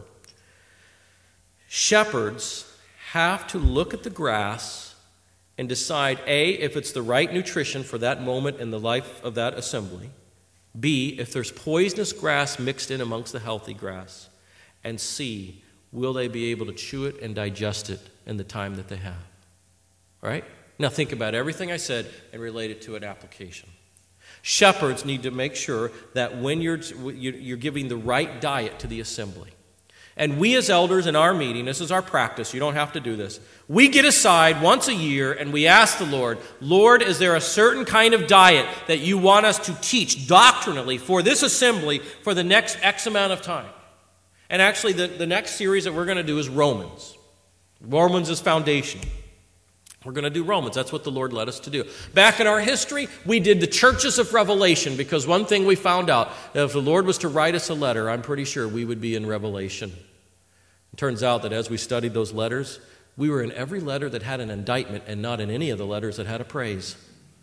Shepherds have to look at the grass and decide, A, if it's the right nutrition for that moment in the life of that assembly, B, if there's poisonous grass mixed in amongst the healthy grass, and C, will they be able to chew it and digest it in the time that they have? All right? Now think about everything I said and relate it to an application. Shepherds need to make sure that when you're, you're giving the right diet to the assembly. And we as elders in our meeting, this is our practice, you don't have to do this. We get aside once a year and we ask the Lord, Lord, is there a certain kind of diet that you want us to teach doctrinally for this assembly for the next X amount of time? And actually the, the next series that we're going to do is Romans. Romans is foundational. We're going to do Romans. That's what the Lord led us to do. Back in our history, we did the churches of Revelation because one thing we found out, that if the Lord was to write us a letter, I'm pretty sure we would be in Revelation. It turns out that as we studied those letters, we were in every letter that had an indictment and not in any of the letters that had a praise.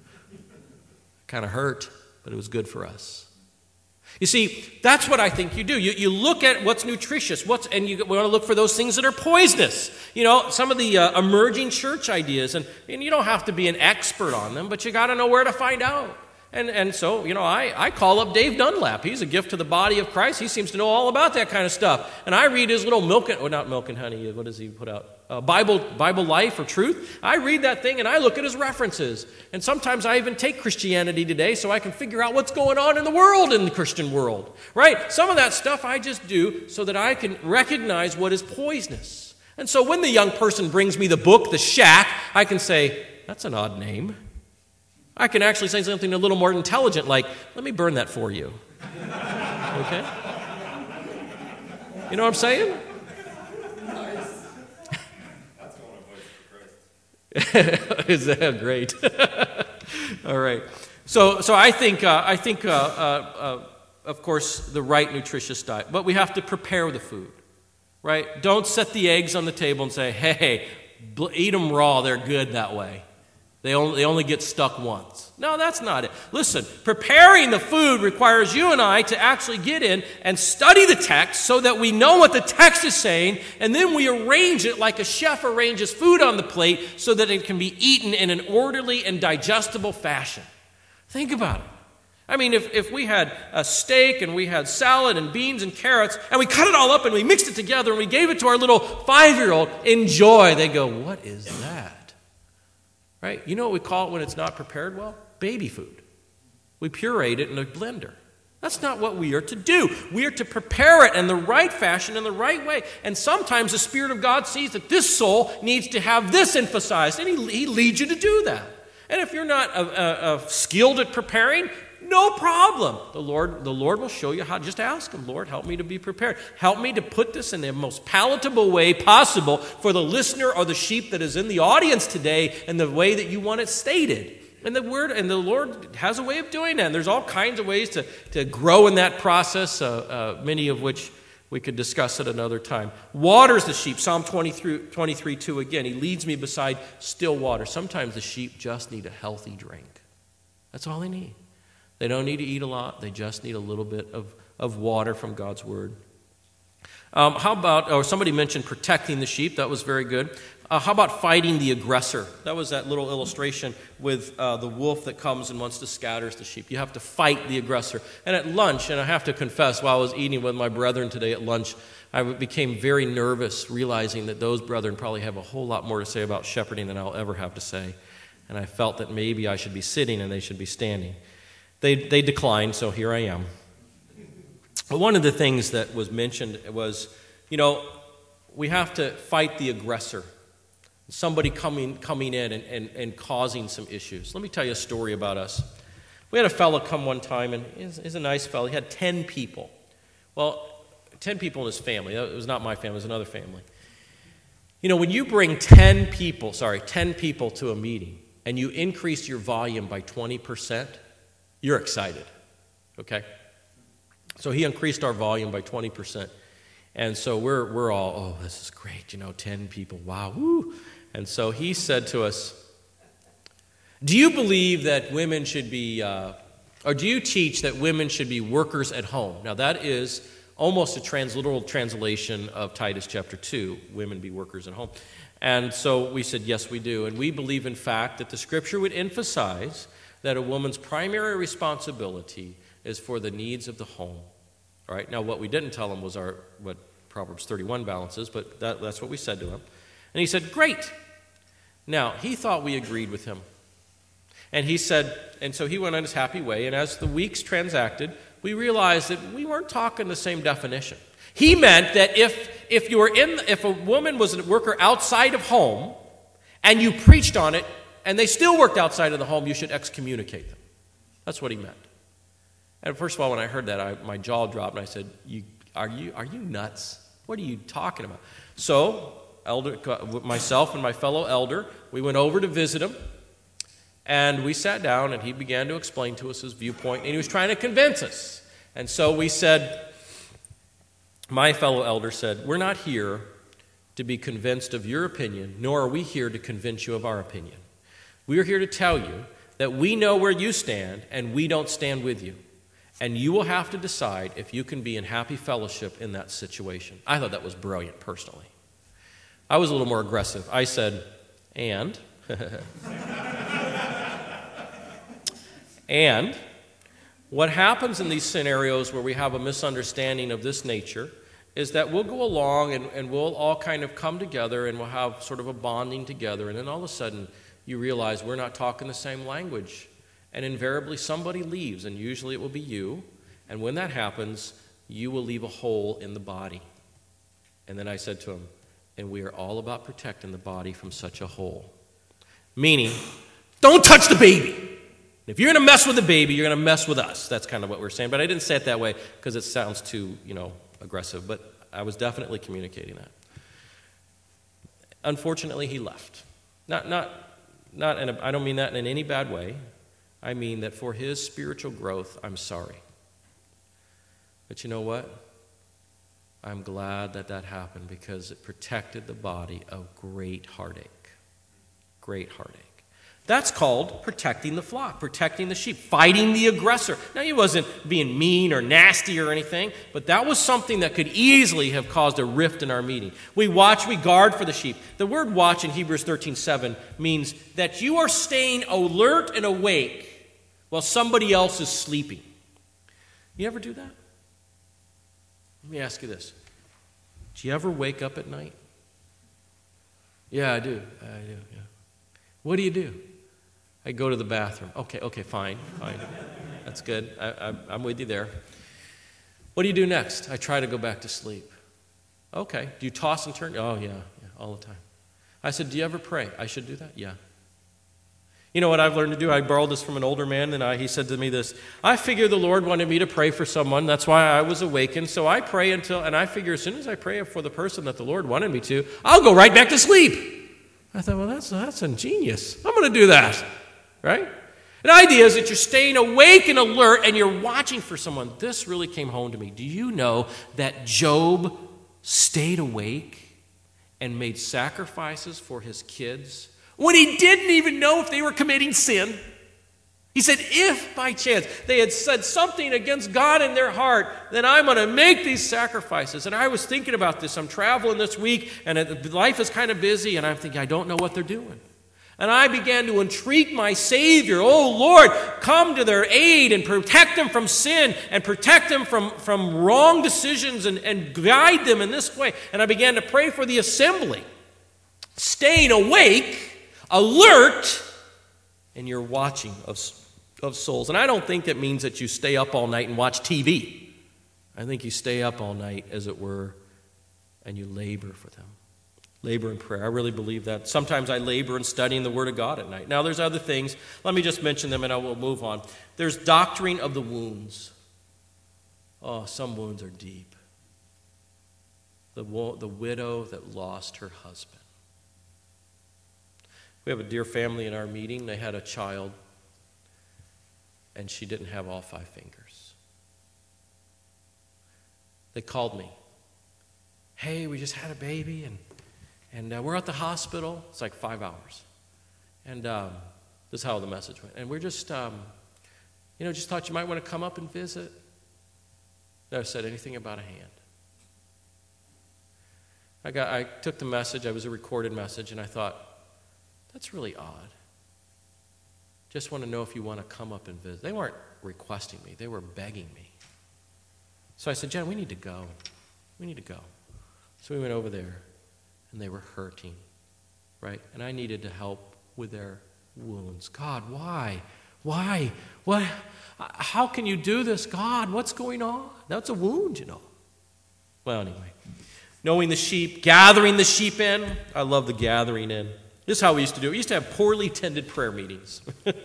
Kind of hurt, but it was good for us. You see, that's what I think you do. You, you look at what's nutritious, what's, and you want to look for those things that are poisonous. You know, some of the uh, emerging church ideas, and, and you don't have to be an expert on them, but you got to know where to find out. And and so, you know, I, I call up Dave Dunlap. He's a gift to the body of Christ. He seems to know all about that kind of stuff. And I read his little milk and, well, not milk and honey, what does he put out? Uh, Bible Bible Life or Truth. I read that thing and I look at his references. And sometimes I even take Christianity Today so I can figure out what's going on in the world, in the Christian world. Right? Some of that stuff I just do so that I can recognize what is poisonous. And so when the young person brings me the book, The Shack, I can say, that's an odd name. I can actually say something a little more intelligent, like, let me burn that for you. Okay? You know what I'm saying? Nice. That's going to voice for Christ. Is that great? All right. So, so I think, uh, I think, uh, uh, uh, of course, the right nutritious diet. But we have to prepare the food, right? Don't set the eggs on the table and say, hey, eat them raw. They're good that way. They only, they only get stuck once. No, that's not it. Listen, preparing the food requires you and I to actually get in and study the text so that we know what the text is saying, and then we arrange it like a chef arranges food on the plate so that it can be eaten in an orderly and digestible fashion. Think about it. I mean, if, if we had a steak and we had salad and beans and carrots, and we cut it all up and we mixed it together and we gave it to our little five-year-old, enjoy. They go, what is that? Right? You know what we call it when it's not prepared well? Baby food. We pureed it in a blender. That's not what we are to do. We are to prepare it in the right fashion, in the right way. And sometimes the Spirit of God sees that this soul needs to have this emphasized, and He, he leads you to do that. And if you're not uh, uh, uh, skilled at preparing, No problem. The Lord, the Lord will show you how. Just ask him, Lord, help me to be prepared. Help me to put this in the most palatable way possible for the listener or the sheep that is in the audience today and the way that you want it stated. And the word and the Lord has a way of doing that. And there's all kinds of ways to, to grow in that process, uh, uh, many of which we could discuss at another time. Waters the sheep. Psalm twenty-three, two again. He leads me beside still water. Sometimes the sheep just need a healthy drink. That's all they need. They don't need to eat a lot. They just need a little bit of, of water from God's word. Um, how about, or somebody mentioned protecting the sheep. That was very good. Uh, how about fighting the aggressor? That was that little illustration with uh, the wolf that comes and wants to scatter the sheep. You have to fight the aggressor. And at lunch, and I have to confess, while I was eating with my brethren today at lunch, I became very nervous, realizing that those brethren probably have a whole lot more to say about shepherding than I'll ever have to say. And I felt that maybe I should be sitting and they should be standing. They, they declined, so here I am. But one of the things that was mentioned was, you know, we have to fight the aggressor. Somebody coming coming in and, and, and causing some issues. Let me tell you a story about us. We had a fellow come one time, and he's, he's a nice fellow. He had ten people. Well, ten people in his family. It was not my family, it was another family. You know, when you bring ten people, sorry, ten people to a meeting, and you increase your volume by twenty percent, you're excited, okay? So he increased our volume by twenty percent. And so we're we're all, oh, this is great, you know, ten people, wow, woo. And so he said to us, do you believe that women should be, uh, or do you teach that women should be workers at home? Now that is almost a transliteral translation of Titus chapter two, women be workers at home. And so we said, yes, we do. And we believe, in fact, that the Scripture would emphasize that a woman's primary responsibility is for the needs of the home. All right. Now, what we didn't tell him was our what Proverbs thirty-one balances, but that, that's what we said to him. And he said, great. Now, he thought we agreed with him. And he said, and so he went on his happy way, and as the weeks transacted, we realized that we weren't talking the same definition. He meant that if if you were in, if a woman was a worker outside of home, and you preached on it, and they still worked outside of the home, you should excommunicate them. That's what he meant. And first of all, when I heard that, I, my jaw dropped, and I said, you, are you are you nuts? What are you talking about? So, elder, myself and my fellow elder, we went over to visit him, and we sat down, and he began to explain to us his viewpoint, and he was trying to convince us. And so we said, my fellow elder said, we're not here to be convinced of your opinion, nor are we here to convince you of our opinion. We are here to tell you that we know where you stand, and we don't stand with you. And you will have to decide if you can be in happy fellowship in that situation. I thought that was brilliant, personally. I was a little more aggressive. I said, and? And what happens in these scenarios where we have a misunderstanding of this nature is that we'll go along and, and we'll all kind of come together and we'll have sort of a bonding together. And then all of a sudden, you realize we're not talking the same language. And invariably, somebody leaves, and usually it will be you. And when that happens, you will leave a hole in the body. And then I said to him, and we are all about protecting the body from such a hole. Meaning, don't touch the baby. If you're going to mess with the baby, you're going to mess with us. That's kind of what we're saying. But I didn't say it that way because it sounds too, you know, aggressive. But I was definitely communicating that. Unfortunately, he left. Not, not, not. In a, I don't mean that in any bad way. I mean that for his spiritual growth, I'm sorry. But you know what? I'm glad that that happened because it protected the body of great heartache. Great heartache. That's called protecting the flock, protecting the sheep, fighting the aggressor. Now, he wasn't being mean or nasty or anything, but that was something that could easily have caused a rift in our meeting. We watch, we guard for the sheep. The word watch in Hebrews thirteen seven means that you are staying alert and awake while somebody else is sleeping. You ever do that? Let me ask you this. Do you ever wake up at night? Yeah, I do. I do, yeah. What do you do? I go to the bathroom. Okay, okay, fine, fine. That's good. I, I, I'm with you there. What do you do next? I try to go back to sleep. Okay. Do you toss and turn? Oh, yeah, yeah, all the time. I said, do you ever pray? I should do that? Yeah. You know what I've learned to do? I borrowed this from an older man, and I, he said to me this, I figure the Lord wanted me to pray for someone. That's why I was awakened. So I pray until, and I figure as soon as I pray for the person that the Lord wanted me to, I'll go right back to sleep. I thought, well, that's, that's ingenious. I'm going to do that, right? The idea is that you're staying awake and alert, and you're watching for someone. This really came home to me. Do you know that Job stayed awake and made sacrifices for his kids when he didn't even know if they were committing sin? He said, if by chance they had said something against God in their heart, then I'm going to make these sacrifices. And I was thinking about this. I'm traveling this week, and it, life is kind of busy, and I'm thinking, I don't know what they're doing. And I began to entreat my Savior, oh Lord, come to their aid and protect them from sin and protect them from, from wrong decisions and, and guide them in this way. And I began to pray for the assembly, staying awake, alert, and you're watching of, of souls. And I don't think that means that you stay up all night and watch T V. I think you stay up all night, as it were, and you labor for them. Labor in prayer. I really believe that. Sometimes I labor in studying the Word of God at night. Now, there's other things. Let me just mention them and I will move on. There's doctoring of the wounds. Oh, some wounds are deep. The, the widow that lost her husband. We have a dear family in our meeting. They had a child, and she didn't have all five fingers. They called me. Hey, we just had a baby, and And uh, we're at the hospital. It's like five hours. And um, this is how the message went. And we're just, um, you know, just thought you might want to come up and visit. Never said anything about a hand. I got, I took the message. It was a recorded message, and I thought, that's really odd. Just want to know if you want to come up and visit. They weren't requesting me. They were begging me. So I said, Jen, we need to go. We need to go. So we went over there. And they were hurting, right? And I needed to help with their wounds. God, why? Why? What? How can you do this? God, what's going on? That's a wound, you know. Well, anyway. Knowing the sheep, gathering the sheep in. I love the gathering in. This is how we used to do it. We used to have poorly tended prayer meetings.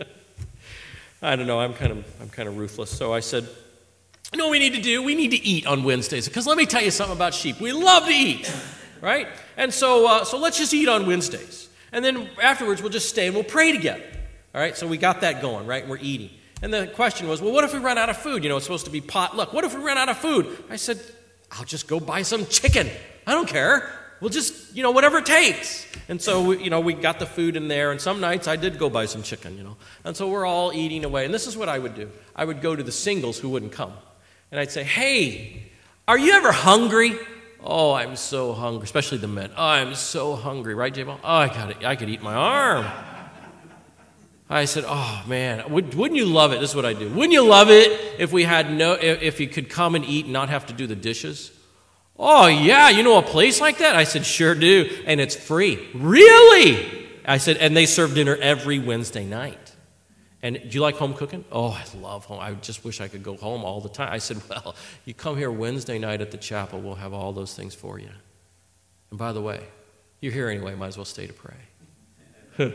I don't know. I'm kind of I'm kind of ruthless. So I said, you know what we need to do? We need to eat on Wednesdays. Because let me tell you something about sheep. We love to eat. Right? And so uh, so let's just eat on Wednesdays. And then afterwards, we'll just stay and we'll pray together. All right? So we got that going, right? And we're eating. And the question was, well, what if we run out of food? You know, it's supposed to be potluck. What if we run out of food? I said, I'll just go buy some chicken. I don't care. We'll just, you know, whatever it takes. And so, we, you know, we got the food in there. And some nights I did go buy some chicken, you know. And so we're all eating away. And this is what I would do. I would go to the singles who wouldn't come. And I'd say, hey, are you ever hungry? Oh, I'm so hungry, especially the men. Oh, I'm so hungry, right, J-Ball? Oh, I got it. I could eat my arm. I said, oh, man, would, wouldn't you love it? This is what I do. Wouldn't you love it if we had no, if, if you could come and eat and not have to do the dishes? Oh, yeah, you know a place like that? I said, sure do, and it's free. Really? I said, and they serve dinner every Wednesday night. And do you like home cooking? Oh, I love home. I just wish I could go home all the time. I said, well, you come here Wednesday night at the chapel, we'll have all those things for you. And by the way, you're here anyway, might as well stay to pray.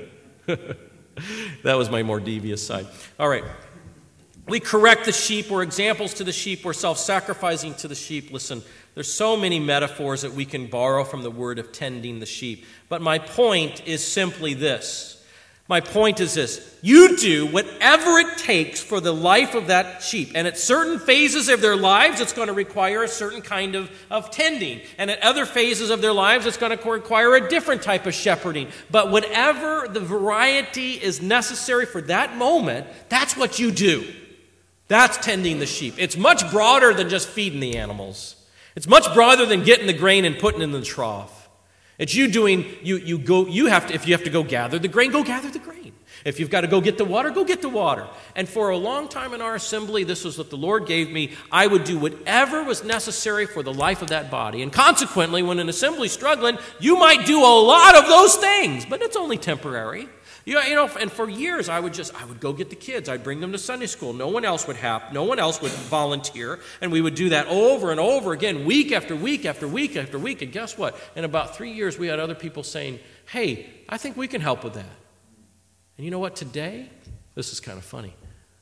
That was my more devious side. All right. We correct the sheep. We're examples to the sheep. We're self-sacrificing to the sheep. Listen, there's so many metaphors that we can borrow from the word of tending the sheep. But my point is simply this. My point is this. You do whatever it takes for the life of that sheep. And at certain phases of their lives, it's going to require a certain kind of, of tending. And at other phases of their lives, it's going to require a different type of shepherding. But whatever the variety is necessary for that moment, that's what you do. That's tending the sheep. It's much broader than just feeding the animals. It's much broader than getting the grain and putting it in the trough. It's you doing, you you go, you have to, if you have to go gather the grain, go gather the grain. If you've got to go get the water, go get the water. And for a long time in our assembly, this was what the Lord gave me. I would do whatever was necessary for the life of that body. And consequently, when an assembly's struggling, you might do a lot of those things, but it's only temporary. You know, you know, and for years I would just, I would go get the kids. I'd bring them to Sunday school. No one else would have, no one else would volunteer. And we would do that over and over again, week after week after week after week. And guess what? In about three years, we had other people saying, hey, I think we can help with that. And you know what? Today, this is kind of funny.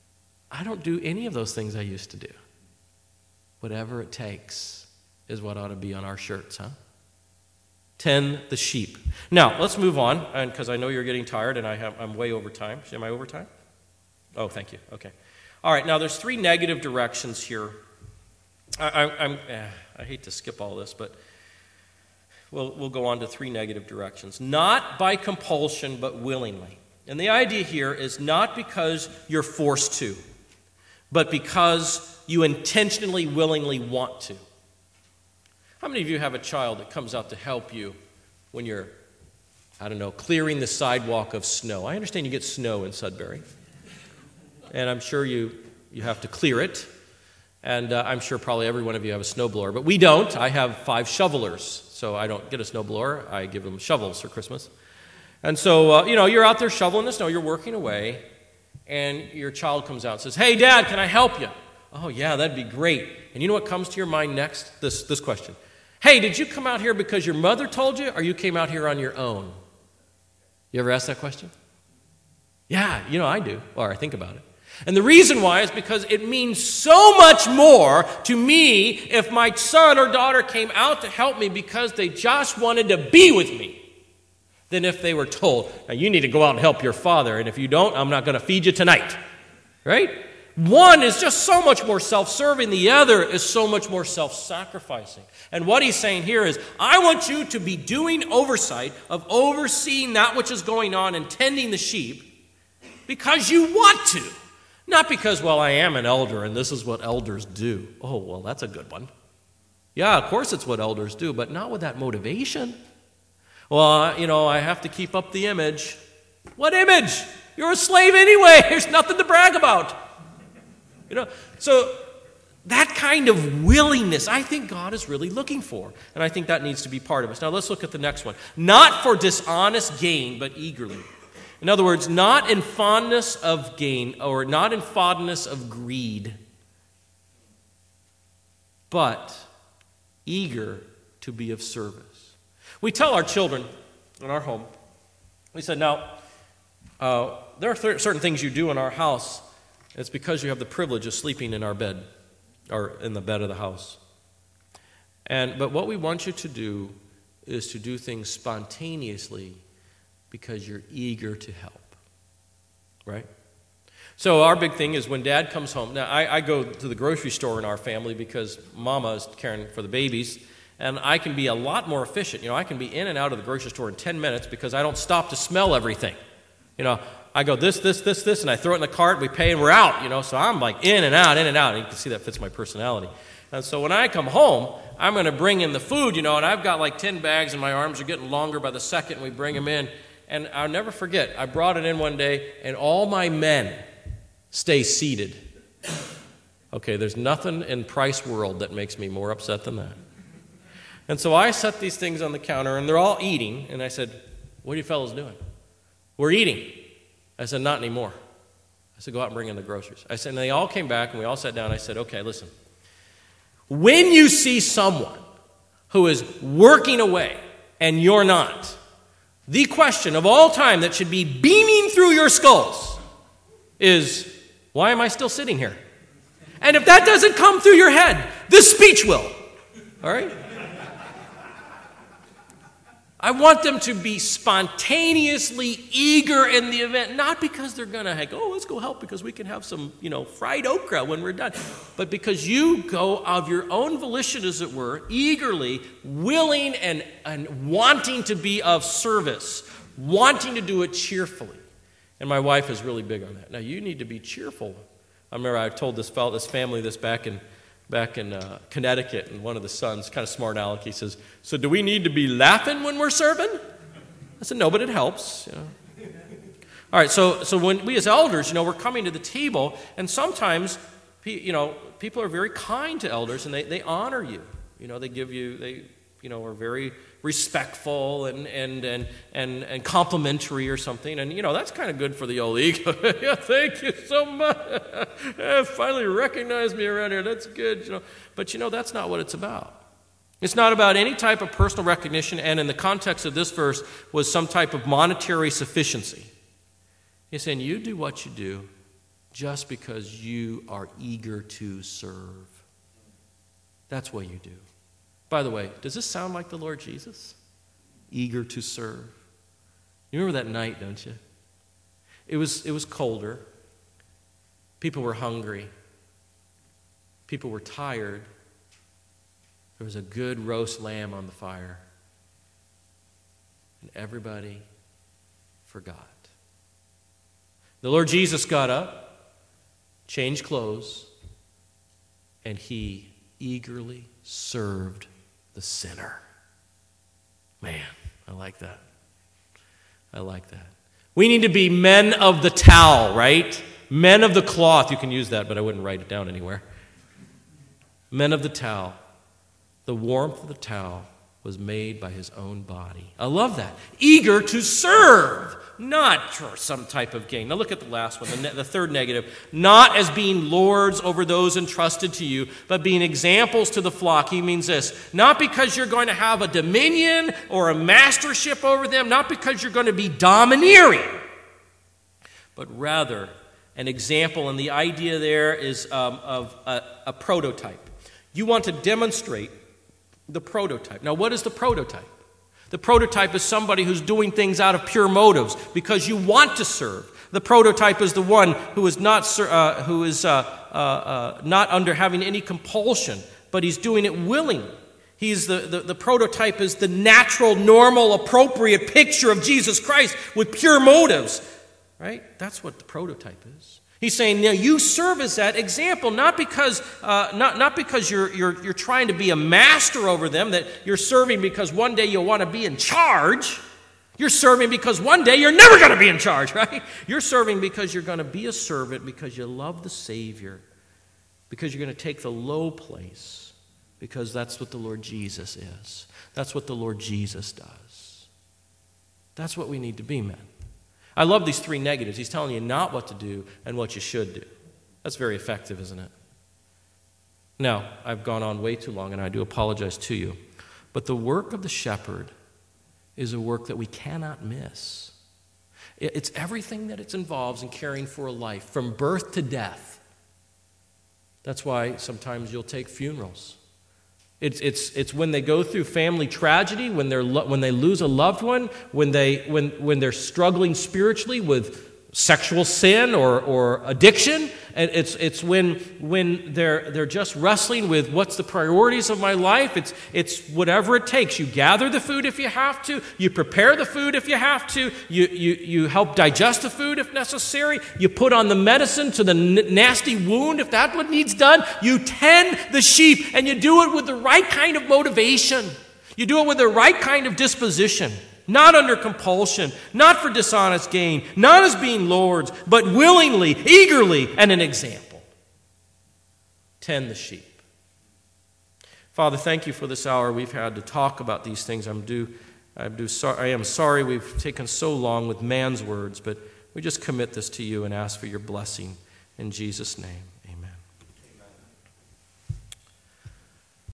I don't do any of those things I used to do. Whatever it takes is what ought to be on our shirts, huh? Tend the sheep. Now, let's move on, and because I know you're getting tired, and I have, I'm way over time. Am I over time? Oh, thank you. Okay. All right, now there's three negative directions here. I, I, I'm, eh, I hate to skip all this, but we'll, we'll go on to three negative directions. Not by compulsion, but willingly. And the idea here is not because you're forced to, but because you intentionally, willingly want to. How many of you have a child that comes out to help you when you're, I don't know, clearing the sidewalk of snow? I understand you get snow in Sudbury. And I'm sure you, you have to clear it. And uh, I'm sure probably every one of you have a snowblower. But we don't. I have five shovelers. So I don't get a snowblower. I give them shovels for Christmas. And so, uh, you know, you're out there shoveling the snow. You're working away. And your child comes out and says, "Hey, Dad, can I help you?" "Oh, yeah, that'd be great." And you know what comes to your mind next? This, this question. "Hey, did you come out here because your mother told you, or you came out here on your own?" You ever ask that question? Yeah, you know, I do, or I think about it. And the reason why is because it means so much more to me if my son or daughter came out to help me because they just wanted to be with me than if they were told, "Now you need to go out and help your father, and if you don't, I'm not going to feed you tonight." Right? One is just so much more self-serving. The other is so much more self-sacrificing. And what he's saying here is, I want you to be doing oversight of overseeing that which is going on and tending the sheep because you want to. Not because, well, I am an elder and this is what elders do. Oh, well, that's a good one. Yeah, of course it's what elders do, but not with that motivation. Well, you know, I have to keep up the image. What image? You're a slave anyway. There's nothing to brag about. You know, so that kind of willingness, I think God is really looking for. And I think that needs to be part of us. Now let's look at the next one. Not for dishonest gain, but eagerly. In other words, not in fondness of gain, or not in fondness of greed, but eager to be of service. We tell our children in our home, we said, now, uh, there are th- certain things you do in our house. It's because you have the privilege of sleeping in our bed, or in the bed of the house. And but what we want you to do is to do things spontaneously because you're eager to help. Right? So our big thing is when Dad comes home. Now, I, I go to the grocery store in our family because Mama is caring for the babies, and I can be a lot more efficient. You know, I can be in and out of the grocery store in ten minutes because I don't stop to smell everything. You know, I go this, this, this, this, and I throw it in the cart, we pay, and we're out, you know. So I'm like in and out, in and out. And you can see that fits my personality. And so when I come home, I'm going to bring in the food, you know, and I've got like ten bags, and my arms are getting longer by the second, and we bring them in. And I'll never forget, I brought it in one day, and all my men stay seated. Okay, there's nothing in Price World that makes me more upset than that. And so I set these things on the counter, and they're all eating. And I said, "What are you fellows doing?" "We're eating." I said, "Not anymore." I said, "Go out and bring in the groceries." I said, and they all came back, and we all sat down. I said, "Okay, listen. When you see someone who is working away and you're not, the question of all time that should be beaming through your skulls is, why am I still sitting here?" And if that doesn't come through your head, this speech will. All right? I want them to be spontaneously eager in the event, not because they're going to, like, oh, let's go help because we can have some, you know, fried okra when we're done, but because you go of your own volition, as it were, eagerly, willing and, and wanting to be of service, wanting to do it cheerfully. And my wife is really big on that. Now, you need to be cheerful. I remember I told this fellow, this family this back in back in uh, Connecticut, and one of the sons, kind of smart aleck, he says, "So do we need to be laughing when we're serving?" I said, "No, but it helps." You know. All right, so so when we as elders, you know, we're coming to the table, and sometimes, you know, people are very kind to elders, and they, they honor you. You know, they give you, they, you know, are very respectful and and and and, and complimentary or something, and you know that's kind of good for the old ego. Yeah, thank you so much. Finally recognized me around here. That's good, you know. But you know that's not what it's about. It's not about any type of personal recognition, and in the context of this verse was some type of monetary sufficiency. He's saying you do what you do just because you are eager to serve. That's what you do. By the way, does this sound like the Lord Jesus? Eager to serve. You remember that night, don't you? It was, it was colder. People were hungry. People were tired. There was a good roast lamb on the fire. And everybody forgot. The Lord Jesus got up, changed clothes, and he eagerly served the sinner. Man, I like that. I like that. We need to be men of the towel, right? Men of the cloth. You can use that, but I wouldn't write it down anywhere. Men of the towel. The warmth of the towel was made by his own body. I love that. Eager to serve, not for some type of gain. Now look at the last one, the, ne- the third negative. Not as being lords over those entrusted to you, but being examples to the flock. He means this. Not because you're going to have a dominion or a mastership over them, not because you're going to be domineering, but rather an example. And the idea there is um, of a, a prototype. You want to demonstrate the prototype. Now, what is the prototype? The prototype is somebody who's doing things out of pure motives because you want to serve. The prototype is the one who is not uh, who is uh, uh, uh, not under having any compulsion, but he's doing it willingly. He's the, the, the prototype is the natural, normal, appropriate picture of Jesus Christ with pure motives. Right? That's what the prototype is. He's saying, now you serve as that example, not because uh, not, not because you're, you're, you're trying to be a master over them, that you're serving because one day you'll want to be in charge. You're serving because one day you're never going to be in charge, right? You're serving because you're going to be a servant, because you love the Savior, because you're going to take the low place, because that's what the Lord Jesus is. That's what the Lord Jesus does. That's what we need to be, men. I love these three negatives. He's telling you not what to do and what you should do. That's very effective, isn't it? Now, I've gone on way too long, and I do apologize to you. But the work of the shepherd is a work that we cannot miss. It's everything that it involves in caring for a life, from birth to death. That's why sometimes you'll take funerals. It's, it's, it's when they go through family tragedy, when, they're lo- when they lose a loved one, when, they, when, when they're struggling spiritually with sexual sin or, or addiction. And it's, it's when, when they're, they're just wrestling with what's the priorities of my life. It's, it's whatever it takes. You gather the food if you have to. You prepare the food if you have to. You, you, you help digest the food if necessary. You put on the medicine to the n- nasty wound if that's what needs done. You tend the sheep, and you do it with the right kind of motivation. You do it with the right kind of disposition. Not under compulsion, not for dishonest gain, not as being lords, but willingly, eagerly, and an example. Tend the sheep. Father, thank you for this hour we've had to talk about these things. I'm due, I'm due, I am sorry we've taken so long with man's words, but we just commit this to you and ask for your blessing in Jesus' name. Amen.